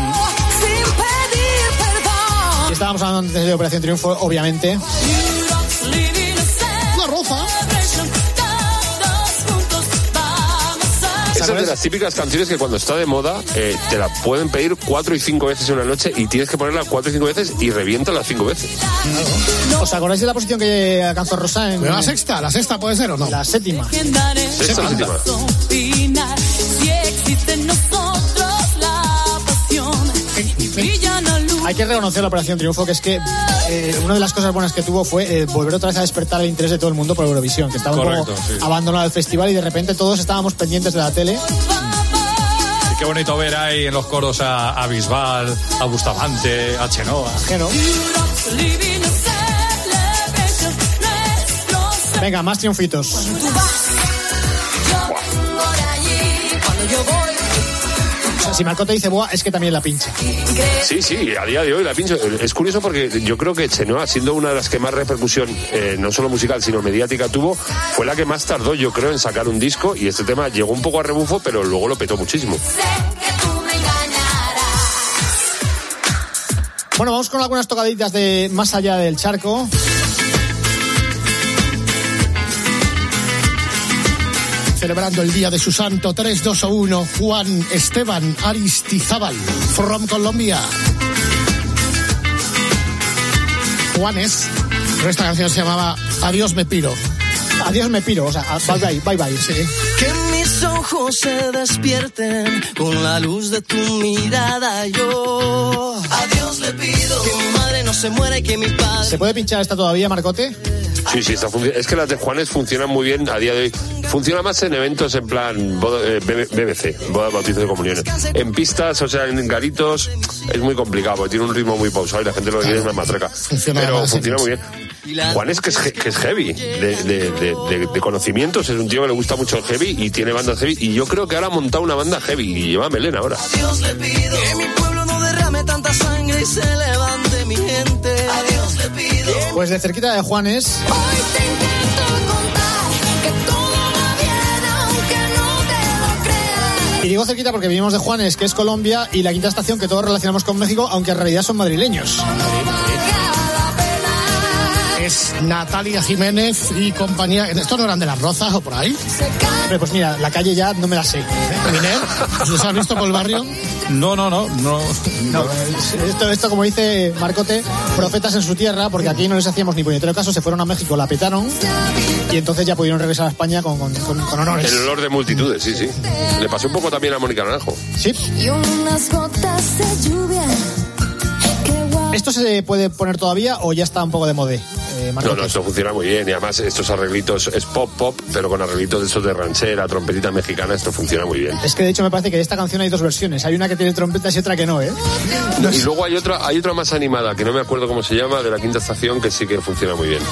Y estábamos hablando antes de Operación Triunfo, obviamente. La Roza. Esa es de las típicas canciones que cuando está de moda te la pueden pedir 4 y 5 veces en una noche y tienes que ponerla 4 y 5 veces y revienta las 5 veces. ¿Os acordáis de la posición que alcanzó Rosa en... ¿La sexta puede ser o no? La séptima. Séptima. Hay que reconocer la Operación Triunfo, que es que una de las cosas buenas que tuvo fue volver otra vez a despertar el interés de todo el mundo por Eurovisión, que estaba un poco abandonado el festival y de repente todos estábamos pendientes de la tele. Y qué bonito ver ahí en los coros a Bisbal, a Bustamante, a Chenoa. Venga, más triunfitos. Si Marco te dice boa, es que también la pincha. Sí, a día de hoy la pincho. Es curioso porque yo creo que Chenoa, siendo una de las que más repercusión, no solo musical, sino mediática tuvo, fue la que más tardó, yo creo, en sacar un disco, y este tema llegó un poco a rebufo, pero luego lo petó muchísimo. Bueno, vamos con algunas tocaditas de más allá del charco. Celebrando el día de su santo, 3, 2 o 1, Juan Esteban Aristizábal, from Colombia. Juanes, esta canción se llamaba Adiós me piro. Adiós me piro, o sea, bye bye. Sí. Que mis mis ojos se despierten con la luz de tu mirada. Yo a Dios le pido que mi madre no se muera y que mi padre... ¿Se puede pinchar esta todavía, Marcote? Sí, es que las de Juanes funcionan muy bien a día de hoy. Funciona más en eventos en plan BBC, boda, bautizo de comuniones. En pistas, o sea, en garitos, es muy complicado, porque tiene un ritmo muy pausado y la gente lo que quiere es una matraca. Pero funciona muy bien. Juanes, que es heavy, de conocimientos, es un tío que le gusta mucho el heavy y tiene bandas heavy. Y yo creo que ahora ha montado una banda heavy y lleva melena ahora. A Dios le pido que mi pueblo no derrame tanta sangre y se levante mi gente. A Dios le pido. Pues de cerquita de Juanes. Hoy te intento contar que todo va bien aunque no te lo creas. Y digo cerquita porque vivimos de Juanes, que es Colombia, y la quinta estación que todos relacionamos con México, aunque en realidad son madrileños. Es Natalia Jiménez y compañía. ¿Estos no eran de Las Rozas o por ahí? Pero pues mira, la calle ya no me la sé. ¿Miner? ¿Los has visto por el barrio? No. Esto, como dice Marcote, profetas en su tierra, porque aquí no les hacíamos ni puñetero caso, se fueron a México, la petaron, y entonces ya pudieron regresar a España con honores. El olor de multitudes, sí. Le pasó un poco también a Mónica Naranjo. Sí. Y unas gotas de lluvia. ¿Esto se puede poner todavía o ya está un poco de modé? No, esto funciona muy bien y además estos arreglitos es pop, pero con arreglitos de esos de ranchera, trompetita mexicana, esto funciona muy bien. Es que de hecho me parece que de esta canción hay dos versiones, hay una que tiene trompetas y otra que no, ¿eh? Y luego hay otra más animada, que no me acuerdo cómo se llama, de la quinta estación, que sí que funciona muy bien.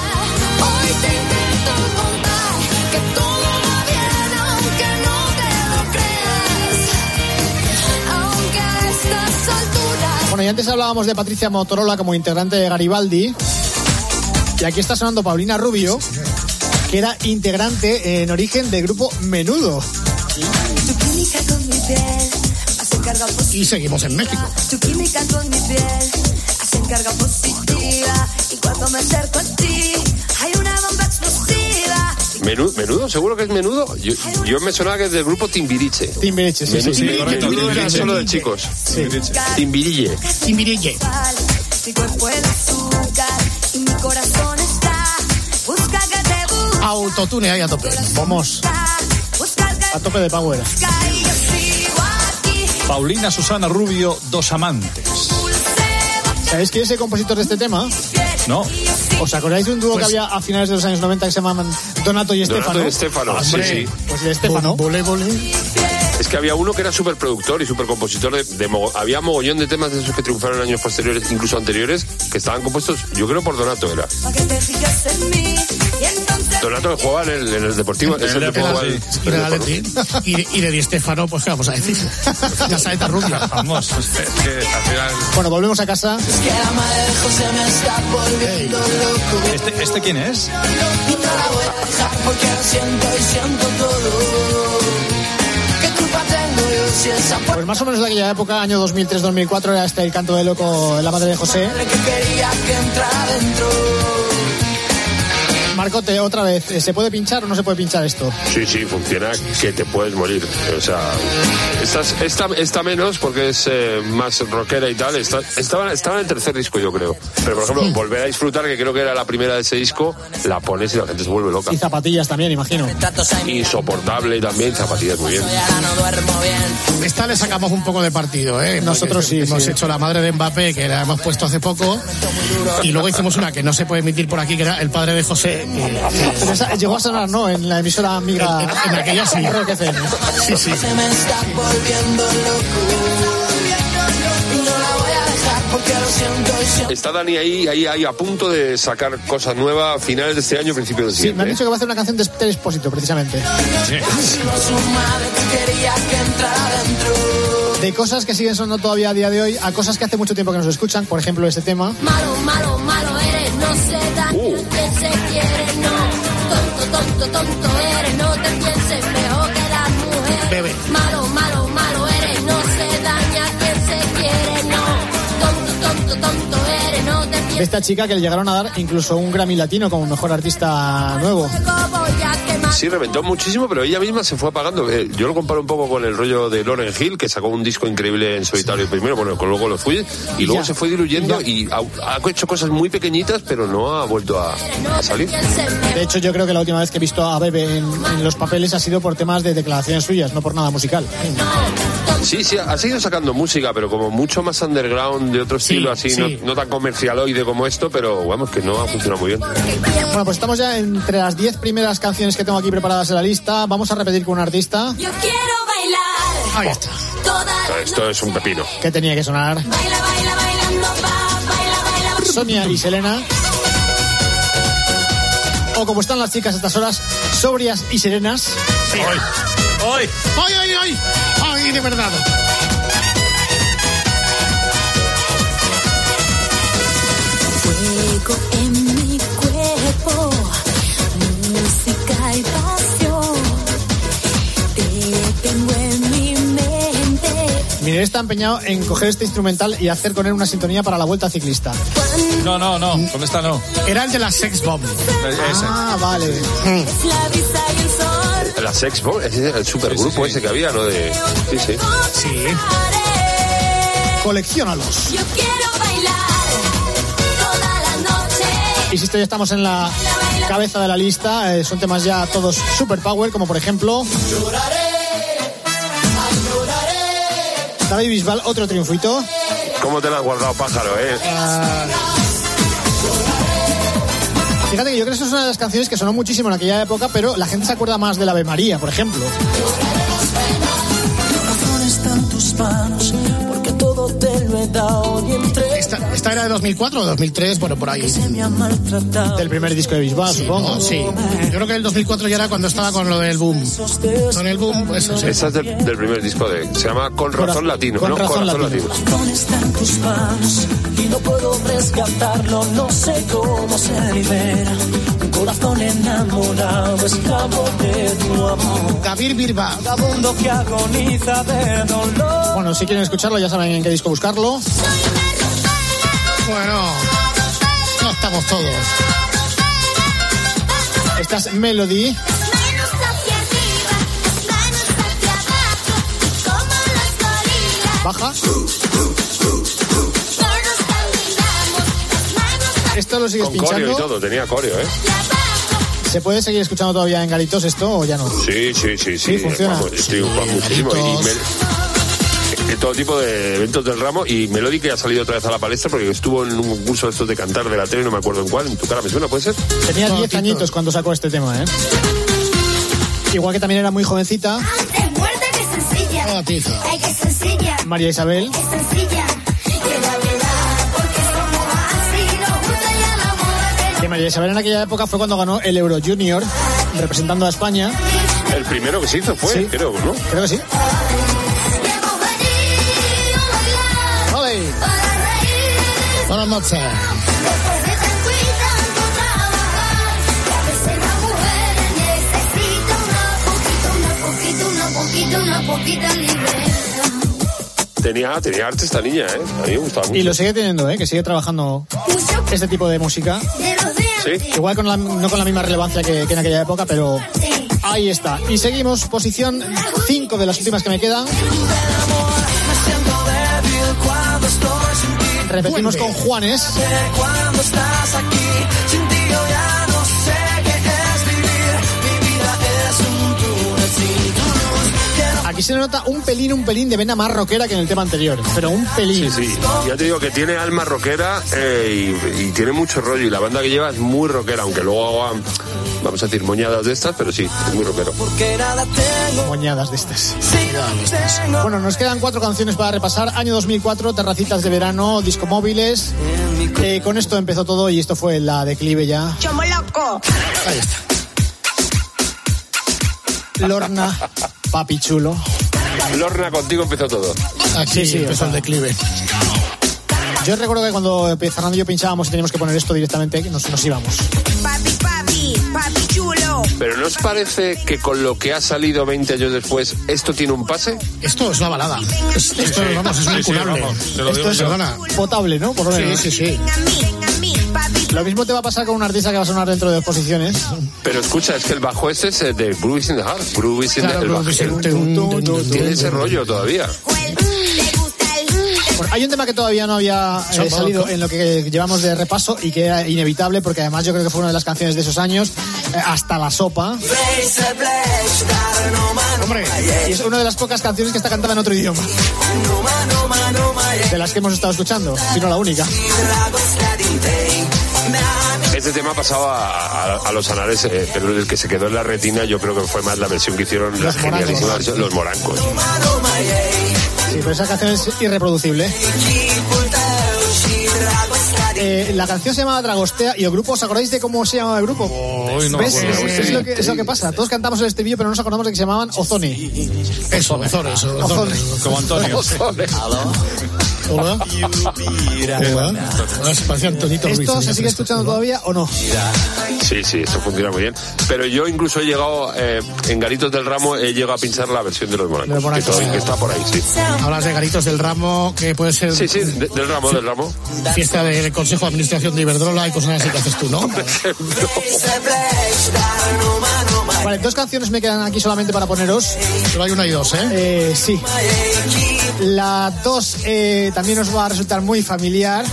Bueno, y antes hablábamos de Patricia Motorola como integrante de Garibaldi. Y aquí está sonando Paulina Rubio, que era integrante en origen del grupo Menudo. Y seguimos en México. Tu química con mi piel hacen carga positiva. Y cuando me acerco a ti, hay una bomba explosiva. ¿Menudo? ¿Seguro que es Menudo? Yo me sonaba que es del grupo Timbiriche. Timbiriche, sí. Menudo era solo de chicos. Sí. Timbiriche. Mi cuerpo el azúcar y mi corazón está. Busca que te busca. Autotune ahí a tope. Vamos. A tope de power. Paulina Susana Rubio, Dos Amantes. ¿Sabéis quién es el compositor de este tema? No. ¿Os acordáis de un dúo que había a finales de los años 90 que se llamaban Donato y Estefano? Donato y Estefano, sí. Pues de Estefano. Es que había uno que era súper productor y súper compositor había mogollón de temas de esos que triunfaron en años posteriores, incluso anteriores, que estaban compuestos, yo creo, por Donato era. Donato que jugaba en el Deportivo. Y de Di Stéfano, pues qué vamos a decir. Casa de Tarrubia. Vamos, es que al final... Bueno, volvemos a casa. ¿Este quién es? Pues más o menos de aquella época, año 2003-2004, era el canto de loco de la madre de José. Marcote, otra vez, ¿se puede pinchar o no se puede pinchar esto? Sí, funciona que te puedes morir. O sea, esta menos porque es más rockera y tal. Estaba en el tercer disco, yo creo. Pero, por ejemplo, Volver a disfrutar, que creo que era la primera de ese disco, la pones y la gente se vuelve loca. Y Zapatillas también, imagino. Insoportable también, Zapatillas muy bien. Esta le sacamos un poco de partido, ¿eh? Nosotros sí. Hemos hecho la madre de Mbappé, que la hemos puesto hace poco, y luego hicimos una que no se puede emitir por aquí, que era El padre de José. Pero esa llegó a sonar, ¿no? En la emisora amiga. En aquella sí. Sí. Se me está volviendo loco. No la voy a dejar porque lo siento. Está Dani ahí a punto de sacar cosas nuevas a finales de este año, principios del siguiente. Sí, me han dicho que va a hacer una canción de Esther Expósito, precisamente. Sí. De cosas que siguen sonando todavía a día de hoy a cosas que hace mucho tiempo que nos escuchan, por ejemplo este tema. Malo eres, no se da quien se quiere, no. Tonto eres, no te pienses mejor que las mujeres. Bebe. Malo eres, no se daña quien se quiere, no. Tonto eres, no te pienses. De esta chica que le llegaron a dar incluso un Grammy Latino como mejor artista nuevo. Voy a quemar Sí, reventó muchísimo, pero ella misma se fue apagando. Yo lo comparo un poco con el rollo de Lauryn Hill, que sacó un disco increíble en solitario primero, bueno, luego lo fue, y luego se fue diluyendo y ha hecho cosas muy pequeñitas, pero no ha vuelto a salir. De hecho, yo creo que la última vez que he visto a Bebe en los papeles ha sido por temas de declaraciones suyas, no por nada musical. Sí, ha seguido sacando música, pero como mucho más underground, de otro estilo, no tan comercialoide como esto, pero vamos, que no ha funcionado muy bien. Bueno, pues estamos ya entre las 10 primeras canciones que tengo aquí preparadas en la lista. Vamos a repetir con un artista. Yo quiero bailar. Ahí está. Esto es un pepino. ¿Qué tenía que sonar? Baila, baila, bailando, baila. Sonia y Selena. O como están las chicas a estas horas, sobrias y serenas. Sí. ¡Hoy! ¡Ay, de verdad! Fuego en mi cuerpo, música y pasión, te tengo en mi mente. Mire, está empeñado en coger este instrumental y hacer con él una sintonía para la Vuelta Ciclista. No, con esta no. Era el de la Sex Bomb. Ah, vale. La Sex Bomb, es el supergrupo ese que había, ¿no? Sí. Colecciónalos. Yo quiero bailar toda la noche. Insisto, ya estamos en la cabeza de la lista. Son temas ya todos super power, como por ejemplo David Bisbal, otro triunfito. ¿Cómo te lo has guardado, pájaro, Fíjate que yo creo que eso es una de las canciones que sonó muchísimo en aquella época, pero la gente se acuerda más del Ave María, por ejemplo. Están tus manos, porque todo te lo he dado y entre... Esta era de 2004 o 2003, bueno, por ahí. Del primer disco de Bisbal, supongo. Sí. Yo creo que el 2004 ya era cuando estaba con lo del boom. Con el boom, pues eso. Esa es del primer disco se llama Con Razón Latino, ¿no? Corazón Latino. Está en tus manos y no puedo rescatarlo, no sé cómo se libera. Un corazón enamorado, esclavo de tu amor. David Bisbal. Vagabundo que agoniza de dolor. Bueno, si quieren escucharlo ya saben en qué disco buscarlo. Bueno, no estamos todos. Esta es Melody. Baja. Esto lo sigues pinchando. Con coreo y todo, tenía coreo, ¿Se puede seguir escuchando todavía en Garitos esto o ya no? Sí. Sí, funciona. Vamos, estoy muchísimo. En todo tipo de eventos del ramo, y Melody, que ha salido otra vez a la palestra porque estuvo en un concurso de estos de cantar de la tele, no me acuerdo en cuál. En Tu cara me suena, ¿puede ser? Tenía 10 añitos cuando sacó este tema, Igual que también era muy jovencita. María Isabel. Que María Isabel en aquella época fue cuando ganó el Euro Junior representando a España. El primero que se hizo fue, creo, ¿no? Creo que sí. Buenas noches. Tenía arte esta niña, A mí me gustaba mucho. Y lo sigue teniendo, que sigue trabajando este tipo de música. Sí. Igual no con la misma relevancia que en aquella época, pero ahí está. Y seguimos, posición 5 de las últimas que me quedan. Repetimos con Juanes. Cuando estás aquí, sin ti yo ya no sé qué es vivir. Mi vida es un túnel sin tu luz. Aquí se le nota un pelín de vena más rockera que en el tema anterior, pero un pelín. Sí. Ya te digo que tiene alma rockera y tiene mucho rollo, y la banda que lleva es muy rockera, aunque luego haga, vamos a decir, moñadas de estas, pero sí, es muy rockero. Moñadas de estas. Bueno, nos quedan 4 canciones para repasar. Año 2004, terracitas de verano, discomóviles. Con esto empezó todo y esto fue la declive ya. ¡Chomo loco! Ahí está. Lorna, papi chulo. Lorna, contigo empezó todo. Aquí sí, empezó el declive. Yo recuerdo que cuando Fernando y yo pinchábamos y teníamos que poner esto directamente, nos íbamos. Papi chulo. Pero ¿no os parece que con lo que ha salido 20 años después, esto tiene un pase? Esto es una balada. Esto, vamos, es muy curable. Esto es potable, ¿no? Por lo menos. Sí. Lo mismo te va a pasar con un artista que va a sonar dentro de 2 posiciones. Pero escucha, es que el bajo este es de Bruce in the Heart. Bruce in the tiene ese rollo todavía. Bueno, hay un tema que todavía no había salido en lo que llevamos de repaso y que era inevitable, porque además yo creo que fue una de las canciones de esos años, Hasta la sopa. Hombre, y es una de las pocas canciones que está cantada en otro idioma, de las que hemos estado escuchando, si no la única. Este tema ha pasado a los anales, pero el que se quedó en la retina yo creo que fue más la versión que hicieron la genialísima versión, Los Morancos. Sí, pero esa canción es irreproducible. La canción se llamaba Dragostea y el grupo, ¿os acordáis de cómo se llamaba el grupo? No ¿Ves? Es lo que pasa. Todos cantamos el estribillo, pero no nos acordamos de que se llamaban Ozone. Eso. Como Antonio. Hola. ¿Esto se sigue escuchando todavía o no? Sí, eso funciona muy bien. Pero yo incluso he llegado, en Garitos del Ramo, he llegado a pinchar la versión de Los Morancos, que está por ahí, sí. Hablas de Garitos del Ramo, que puede ser... Sí, del Ramo. Fiesta del Consejo de Administración de Iberdrola y cosas así que haces tú, ¿no? Vale, 2 canciones me quedan aquí solamente para poneros. Pero hay una y 2, ¿eh? Sí. La 2 también os va a resultar muy familiar.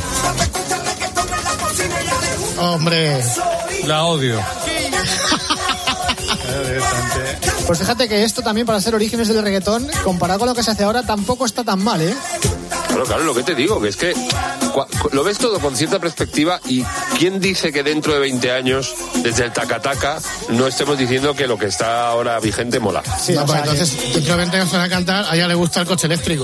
Hombre, la odio. Pues fíjate que esto también, para ser orígenes del reggaetón, comparado con lo que se hace ahora, tampoco está tan mal, ¿eh? Claro, lo que te digo, que es que lo ves todo con cierta perspectiva, y ¿quién dice que dentro de 20 años, desde el tacataca, no estemos diciendo que lo que está ahora vigente mola? Sí, no, pues entonces, dentro de 20 años van a cantar, a ella le gusta el coche eléctrico.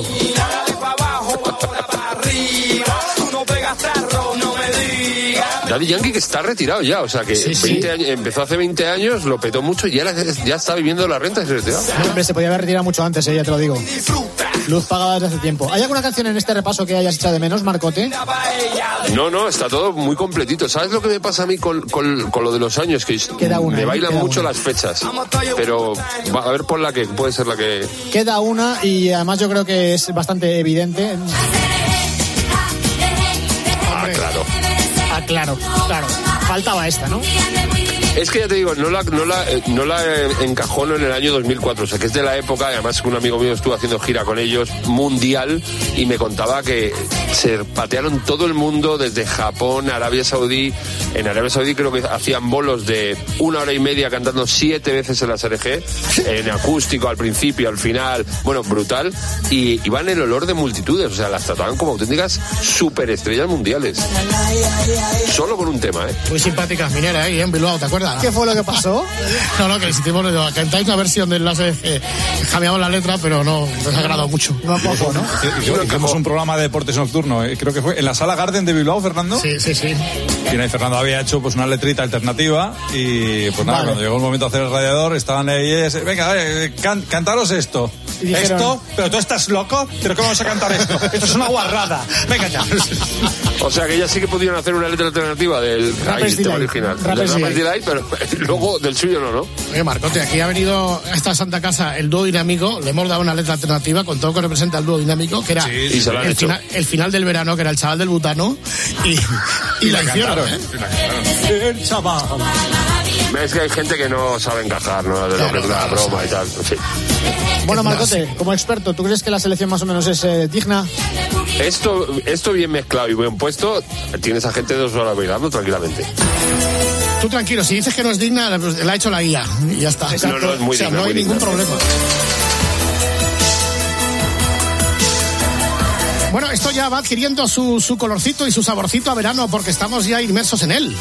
Daddy Yankee, que está retirado ya, o sea que 20 años, empezó hace 20 años, lo petó mucho y ya está viviendo la renta y se retiró. Hombre, se podía haber retirado mucho antes, ya te lo digo. Luz pagada desde hace tiempo. ¿Hay alguna canción en este repaso que hayas echado de menos, Marcote? No, está todo muy completito. ¿Sabes lo que me pasa a mí con lo de los años? Que me bailan mucho las fechas. Pero a ver, por la que puede ser la que... Queda una, y además yo creo que es bastante evidente. Claro. Faltaba esta, ¿no? Es que ya te digo, no la encajono en el año 2004, o sea que es de la época. Además, un amigo mío estuvo haciendo gira con ellos mundial y me contaba que se patearon todo el mundo, desde Japón, Arabia Saudí. En Arabia Saudí creo que hacían bolos de 1 hora y media cantando 7 veces en la SRG, en acústico, al principio, al final, bueno, brutal, y iban el olor de multitudes, o sea, las trataban como auténticas superestrellas mundiales. Solo con un tema, Muy simpáticas mineras ahí en Bilbao, ¿te acuerdas? ¿Qué fue lo que pasó? No, que hicimos, cantáis una versión del enlace, cambiamos la letra, pero no nos ha agradado mucho. Tampoco, ¿no? Hicimos un programa de deportes nocturno, creo que fue en la Sala Garden de Bilbao, Fernando. Sí. Y Fernando había hecho pues una letrita alternativa y pues nada, cuando llegó el momento de hacer el radiador, estaban ahí, venga, cantaros esto. Y dijeron, ¿esto? ¿Pero tú estás loco? ¿Pero cómo vas a cantar esto? Esto es una guarrada. Venga ya. O sea que ya sí que pudieron hacer una letra alternativa del tema original. Rappers Delight, pero luego del suyo no. Oye, Marcote, aquí ha venido a esta santa casa el dúo dinámico, le hemos dado una letra alternativa con todo lo que representa el dúo dinámico, que era el final del verano, que era el chaval del butano, y la hicieron, El chaval. Es que hay gente que no sabe encajar, ¿no? De lo que es la broma y tal, sí. Bueno, Marcote, como experto, ¿tú crees que la selección más o menos es digna? Esto bien mezclado y bien puesto, tienes a gente 2 horas bailando tranquilamente. Tú tranquilo, si dices que no es digna, la ha hecho la guía y ya está. No, es muy digna, no hay ningún problema. Bueno, esto ya va adquiriendo su colorcito y su saborcito a verano, porque estamos ya inmersos en él.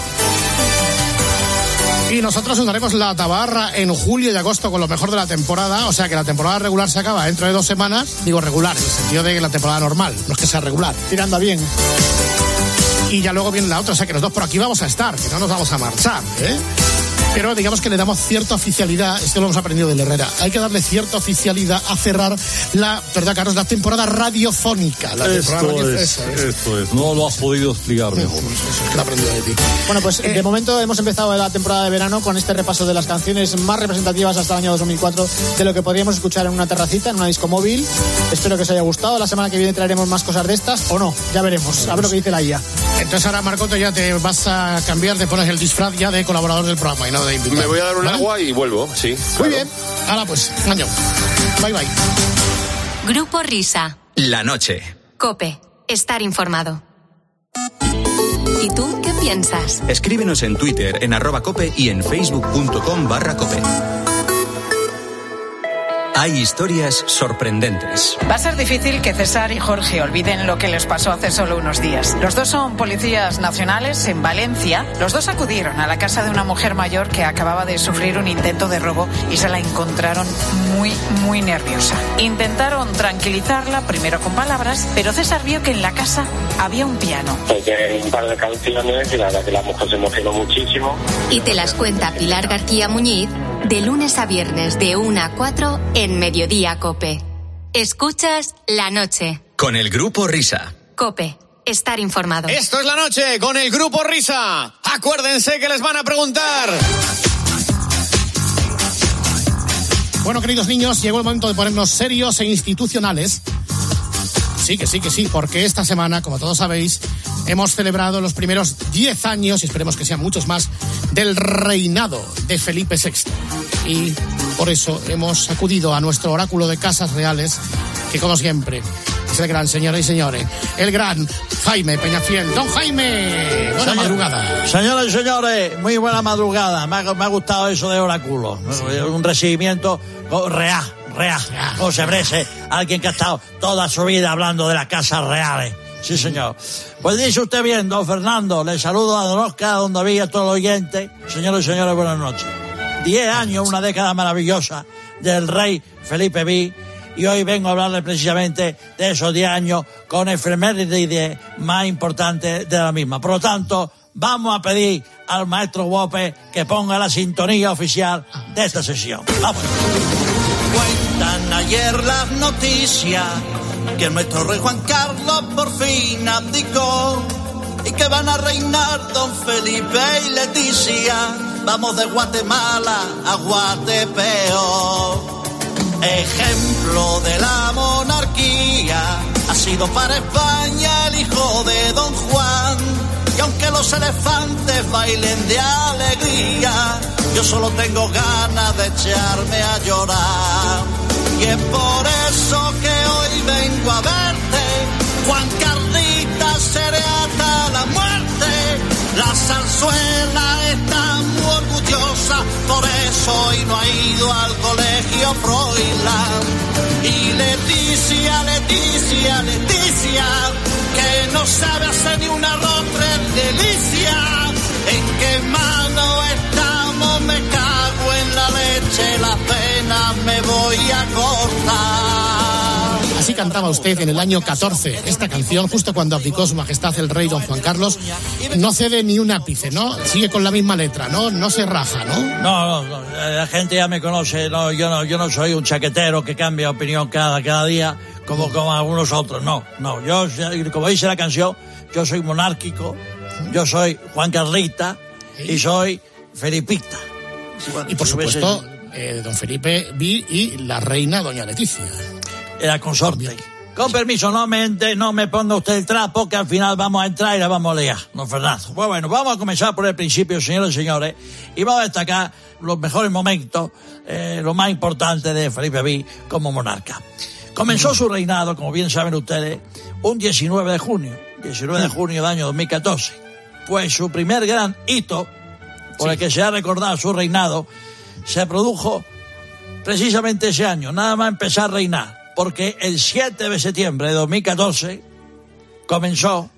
Y nosotros nos daremos la tabarra en julio y agosto con lo mejor de la temporada. O sea que la temporada regular se acaba dentro de 2 semanas. Digo regular, en el sentido de la temporada normal, no es que sea regular. Tirando a bien. Y ya luego viene la otra, o sea que los dos por aquí vamos a estar, que no nos vamos a marchar, Pero digamos que le damos cierta oficialidad, esto lo hemos aprendido del Herrera, hay que darle cierta oficialidad a cerrar ¿verdad, Carlos? La temporada radiofónica. Esto es, no lo has podido explicar mejor. Eso es que lo he aprendido de ti. Bueno, pues de momento hemos empezado la temporada de verano con este repaso de las canciones más representativas hasta el año 2004 de lo que podríamos escuchar en una terracita, en una disco móvil. Espero que os haya gustado. La semana que viene traeremos más cosas de estas, o no, ya veremos, a ver lo que dice la IA. Entonces ahora, Marcoto, ya te vas a cambiar, te pones el disfraz ya de colaborador del programa y no de invitado. Me voy a dar un ¿vale? agua y vuelvo, sí. Muy bien. Ahora pues, año. Bye, bye. Grupo Risa. La noche. COPE. Estar informado. ¿Y tú qué piensas? Escríbenos en Twitter, en @cope y en facebook.com/cope. Hay historias sorprendentes. Va a ser difícil que César y Jorge olviden lo que les pasó hace solo unos días. Los dos son policías nacionales en Valencia. Los dos acudieron a la casa de una mujer mayor que acababa de sufrir un intento de robo y se la encontraron muy nerviosa. Intentaron tranquilizarla, primero con palabras, pero César vio que en la casa había un piano. Toqué un par de canciones y la verdad que la mujer se emocionó muchísimo. Y te las cuenta Pilar García Muñiz de lunes a viernes de 1 a 4 en Mediodía COPE. Escuchas La Noche. Con el Grupo Risa. COPE. Estar informado. Esto es La Noche con el Grupo Risa. Acuérdense que les van a preguntar. Bueno, queridos niños, llegó el momento de ponernos serios e institucionales. Sí, porque esta semana, como todos sabéis, hemos celebrado los primeros 10 años, y esperemos que sean muchos más, del reinado de Felipe VI. Y por eso hemos acudido a nuestro oráculo de casas reales, que como siempre es el gran, señoras y señores, el gran Jaime Peñafiel. Don Jaime, buena madrugada. Señoras y señores, muy buena madrugada. Me ha gustado eso de oráculo. Un recibimiento real, como se merece alguien que ha estado toda su vida hablando de las casas reales. Sí, señor. Pues dice usted bien, don Fernando, le saludo a don Oscar, a don David, a todos los oyentes. Señoras y señores, buenas noches. 10 años, una década maravillosa del rey Felipe V, y hoy vengo a hablarle precisamente de esos 10 años con efemérides más importantes de la misma. Por lo tanto, vamos a pedir al maestro Guope que ponga la sintonía oficial de esta sesión. Vamos. Cuentan ayer las noticias que nuestro rey Juan Carlos por fin abdicó y que van a reinar don Felipe y Leticia. Vamos de Guatemala a Guatepeo. Ejemplo de la monarquía ha sido para España el hijo de don Juan. Y aunque los elefantes bailen de alegría, yo solo tengo ganas de echarme a llorar. Y es por eso que hoy vengo a verte, Juan Carlita, seré hasta la muerte. La zarzuela está muy orgullosa, por eso hoy no ha ido al colegio Froilán. Y Leticia, que no sabe hacer ni un arroz tres delicias. ¿En qué mano estamos? Me cago en la leche, las penas me voy a cortar. Así cantaba usted en el año 14 esta canción, justo cuando abdicó su majestad el rey don Juan Carlos. No cede ni un ápice, ¿no? Sigue con la misma letra, ¿no? No se raja, ¿no? No, la gente ya me conoce. No, yo no soy un chaquetero que cambia opinión cada día como algunos otros. No, yo, como dice la canción, yo soy monárquico, yo soy Juan Carlita y soy felipista. Y por supuesto, don Felipe V y la reina doña Leticia. Era consorte. Con permiso, no me ponga usted el trapo, que al final vamos a entrar y la vamos a liar, don Fernando. Pues bueno, vamos a comenzar por el principio, señores y señores, y vamos a destacar los mejores momentos, lo más importante de Felipe V como monarca. Comenzó su reinado, como bien saben ustedes, un 19 de junio del año 2014. Pues su primer gran hito, por el que se ha recordado su reinado, se produjo precisamente ese año, nada más empezar a reinar. Porque el 7 de septiembre de 2014 comenzó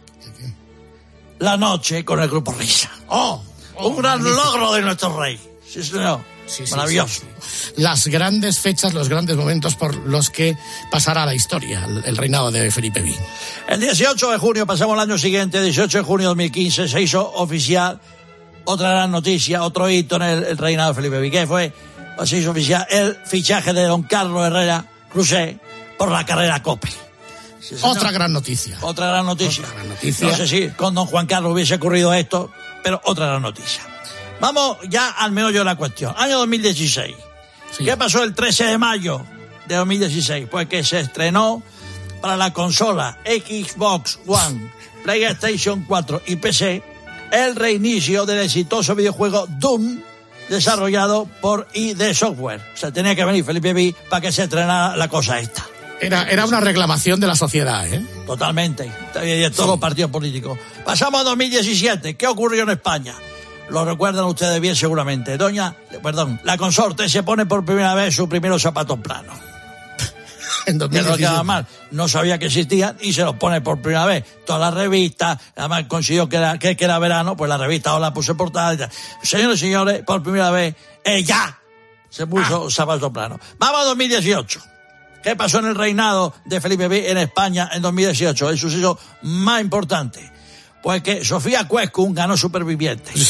la noche con el Grupo Risa. Un gran logro de nuestro rey. Sí, señor. Maravilloso. Sí. Las grandes fechas, los grandes momentos por los que pasará la historia el reinado de Felipe V. El 18 de junio, pasamos el año siguiente, 18 de junio de 2015, se hizo oficial otra gran noticia, otro hito en el reinado de Felipe V. ¿Qué fue? Pues se hizo oficial el fichaje de don Carlos Herrera Crusé por la carrera COPE. Sí, otra gran noticia. Otra gran noticia. No sé si con don Juan Carlos hubiese ocurrido esto, pero otra gran noticia. Vamos ya al meollo de la cuestión. Año 2016. Sí. ¿Qué pasó el 13 de mayo de 2016? Pues que se estrenó para la consola Xbox One, PlayStation 4 y PC el reinicio del exitoso videojuego Doom, desarrollado por ID Software. O sea, tenía que venir Felipe Vi para que se estrenara la cosa esta. Era una reclamación de la sociedad, ¿eh? Totalmente, de todos los partidos políticos. Pasamos a 2017. ¿Qué ocurrió en España? Lo recuerdan ustedes bien seguramente. La consorte se pone por primera vez sus primeros zapatos planos. En 2017. No sabía que existían y se los pone por primera vez. Todas las revistas, además consiguió que era verano, pues la revista Hola puso portada y tal. Señores y señores, por primera vez, ya se puso zapatos planos. Vamos a 2018. ¿Qué pasó en el reinado de Felipe V en España en 2018? El suceso más importante. Pues que Sofía Cuescun ganó Supervivientes.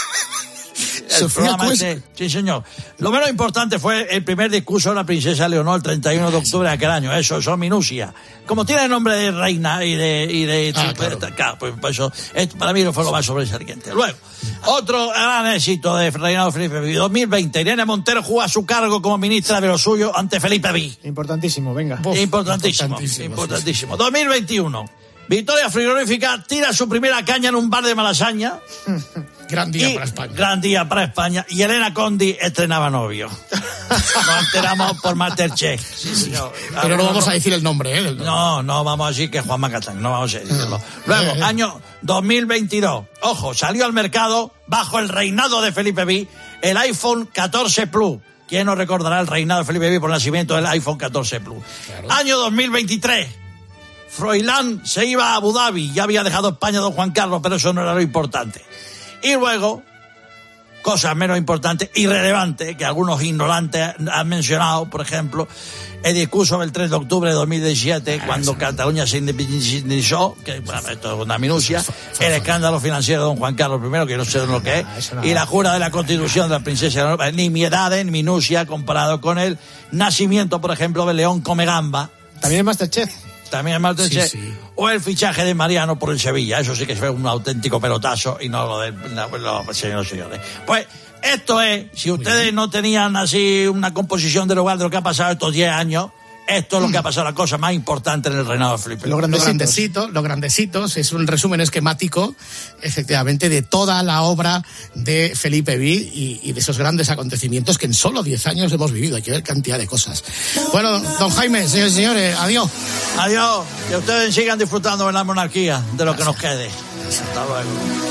Sí, señor. Lo menos importante fue el primer discurso de la princesa Leonor el 31 de octubre de aquel año. Eso son minucias. Como tiene nombre de reina y de claro, pues eso para mí no fue lo más sobresaliente. Luego, otro gran éxito de reinado de Felipe V. 2020, Irene Montero juega su cargo como ministra de lo suyo ante Felipe V. Importantísimo, venga. Importantísimo. 2021. Victoria Frigorífica tira su primera caña en un bar de Malasaña. Gran día para España. Gran día para España. Y Elena Condi estrenaba novio. Nos enteramos por Masterchef. Sí, señor. Pero no vamos a decir el nombre, ¿eh? No vamos a decir que es Juan Macatán. No vamos a decirlo. Luego, año 2022. Ojo, salió al mercado, bajo el reinado de Felipe V, el iPhone 14 Plus. ¿Quién nos recordará el reinado de Felipe V por el nacimiento del iPhone 14 Plus? Claro. Año 2023. Froilán se iba a Abu Dhabi, ya había dejado España don Juan Carlos, pero eso no era lo importante. Y luego, cosas menos importantes, irrelevantes, que algunos ignorantes han mencionado, por ejemplo, el discurso del 3 de octubre de 2017, cuando Cataluña se independizó, que bueno, esto es una minucia, el escándalo financiero de don Juan Carlos I, que no sé lo que es, y la jura de la Constitución de la princesa, nimiedades, minucia, comparado con el nacimiento, por ejemplo, de León Comegamba. También es Masterchef. Sí. O el fichaje de Mariano por el Sevilla. Eso sí que fue un auténtico pelotazo y no lo de los señores. Pues esto es, si ustedes no tenían así una composición de lugar de lo que ha pasado estos 10 años, esto es lo que ha pasado, la cosa más importante en el reinado de Felipe. Los grandecitos es un resumen esquemático, efectivamente, de toda la obra de Felipe V y de esos grandes acontecimientos que en solo 10 años hemos vivido. Hay que ver cantidad de cosas. Bueno, don Jaime, señores y señores, adiós. Adiós. Que ustedes sigan disfrutando de la monarquía, de lo que nos quede. Hasta luego.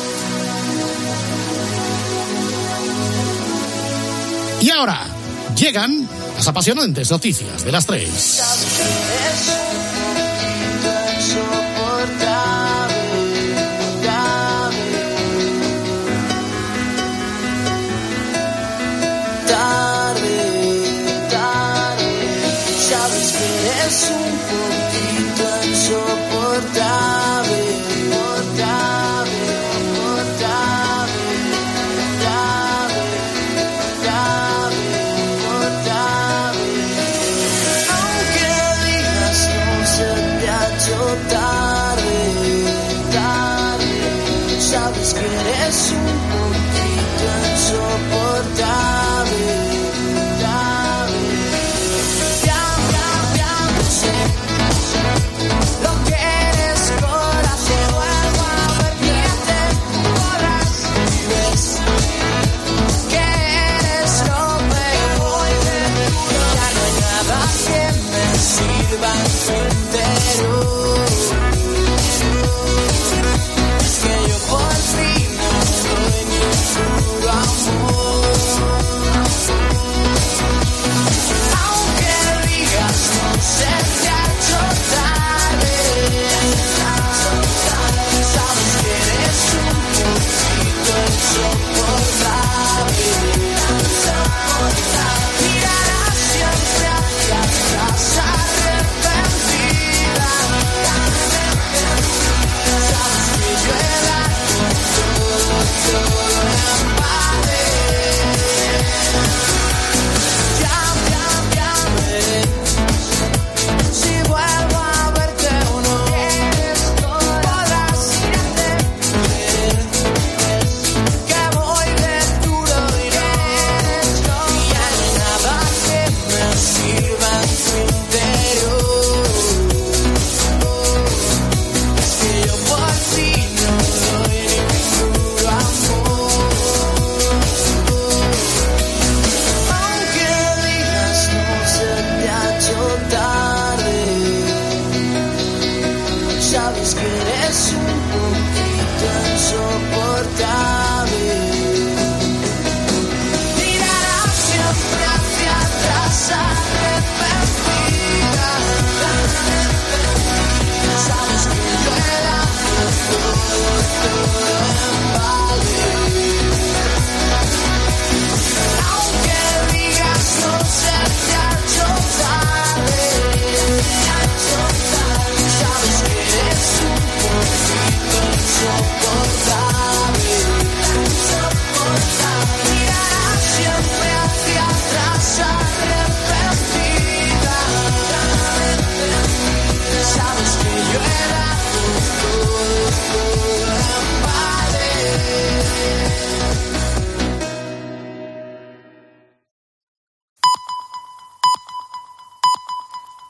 Y ahora llegan las apasionantes noticias de las 3. Sabes que es un poquito insoportable. Sabes que eres un poquito insoportable. Ya no sé lo que eres, corazón. Vuelvo a ver que te borras. Ves que eres lo peor. Ya no hay nada que me sirva entero. Que yo por fin no soy ni puro amor. insoportable. Mirarás siempre hacia atrás arrepentida. Sabes que yo era todo en vale. Aunque digas no ser te ha hecho tarde. Sabes que eres un poquito insoportable. Mirarás siempre hacia atrás arrepentida. Sabes que yo era todo en vale.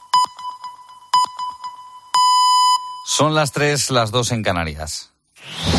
Son las 3, las 2 en Canarias.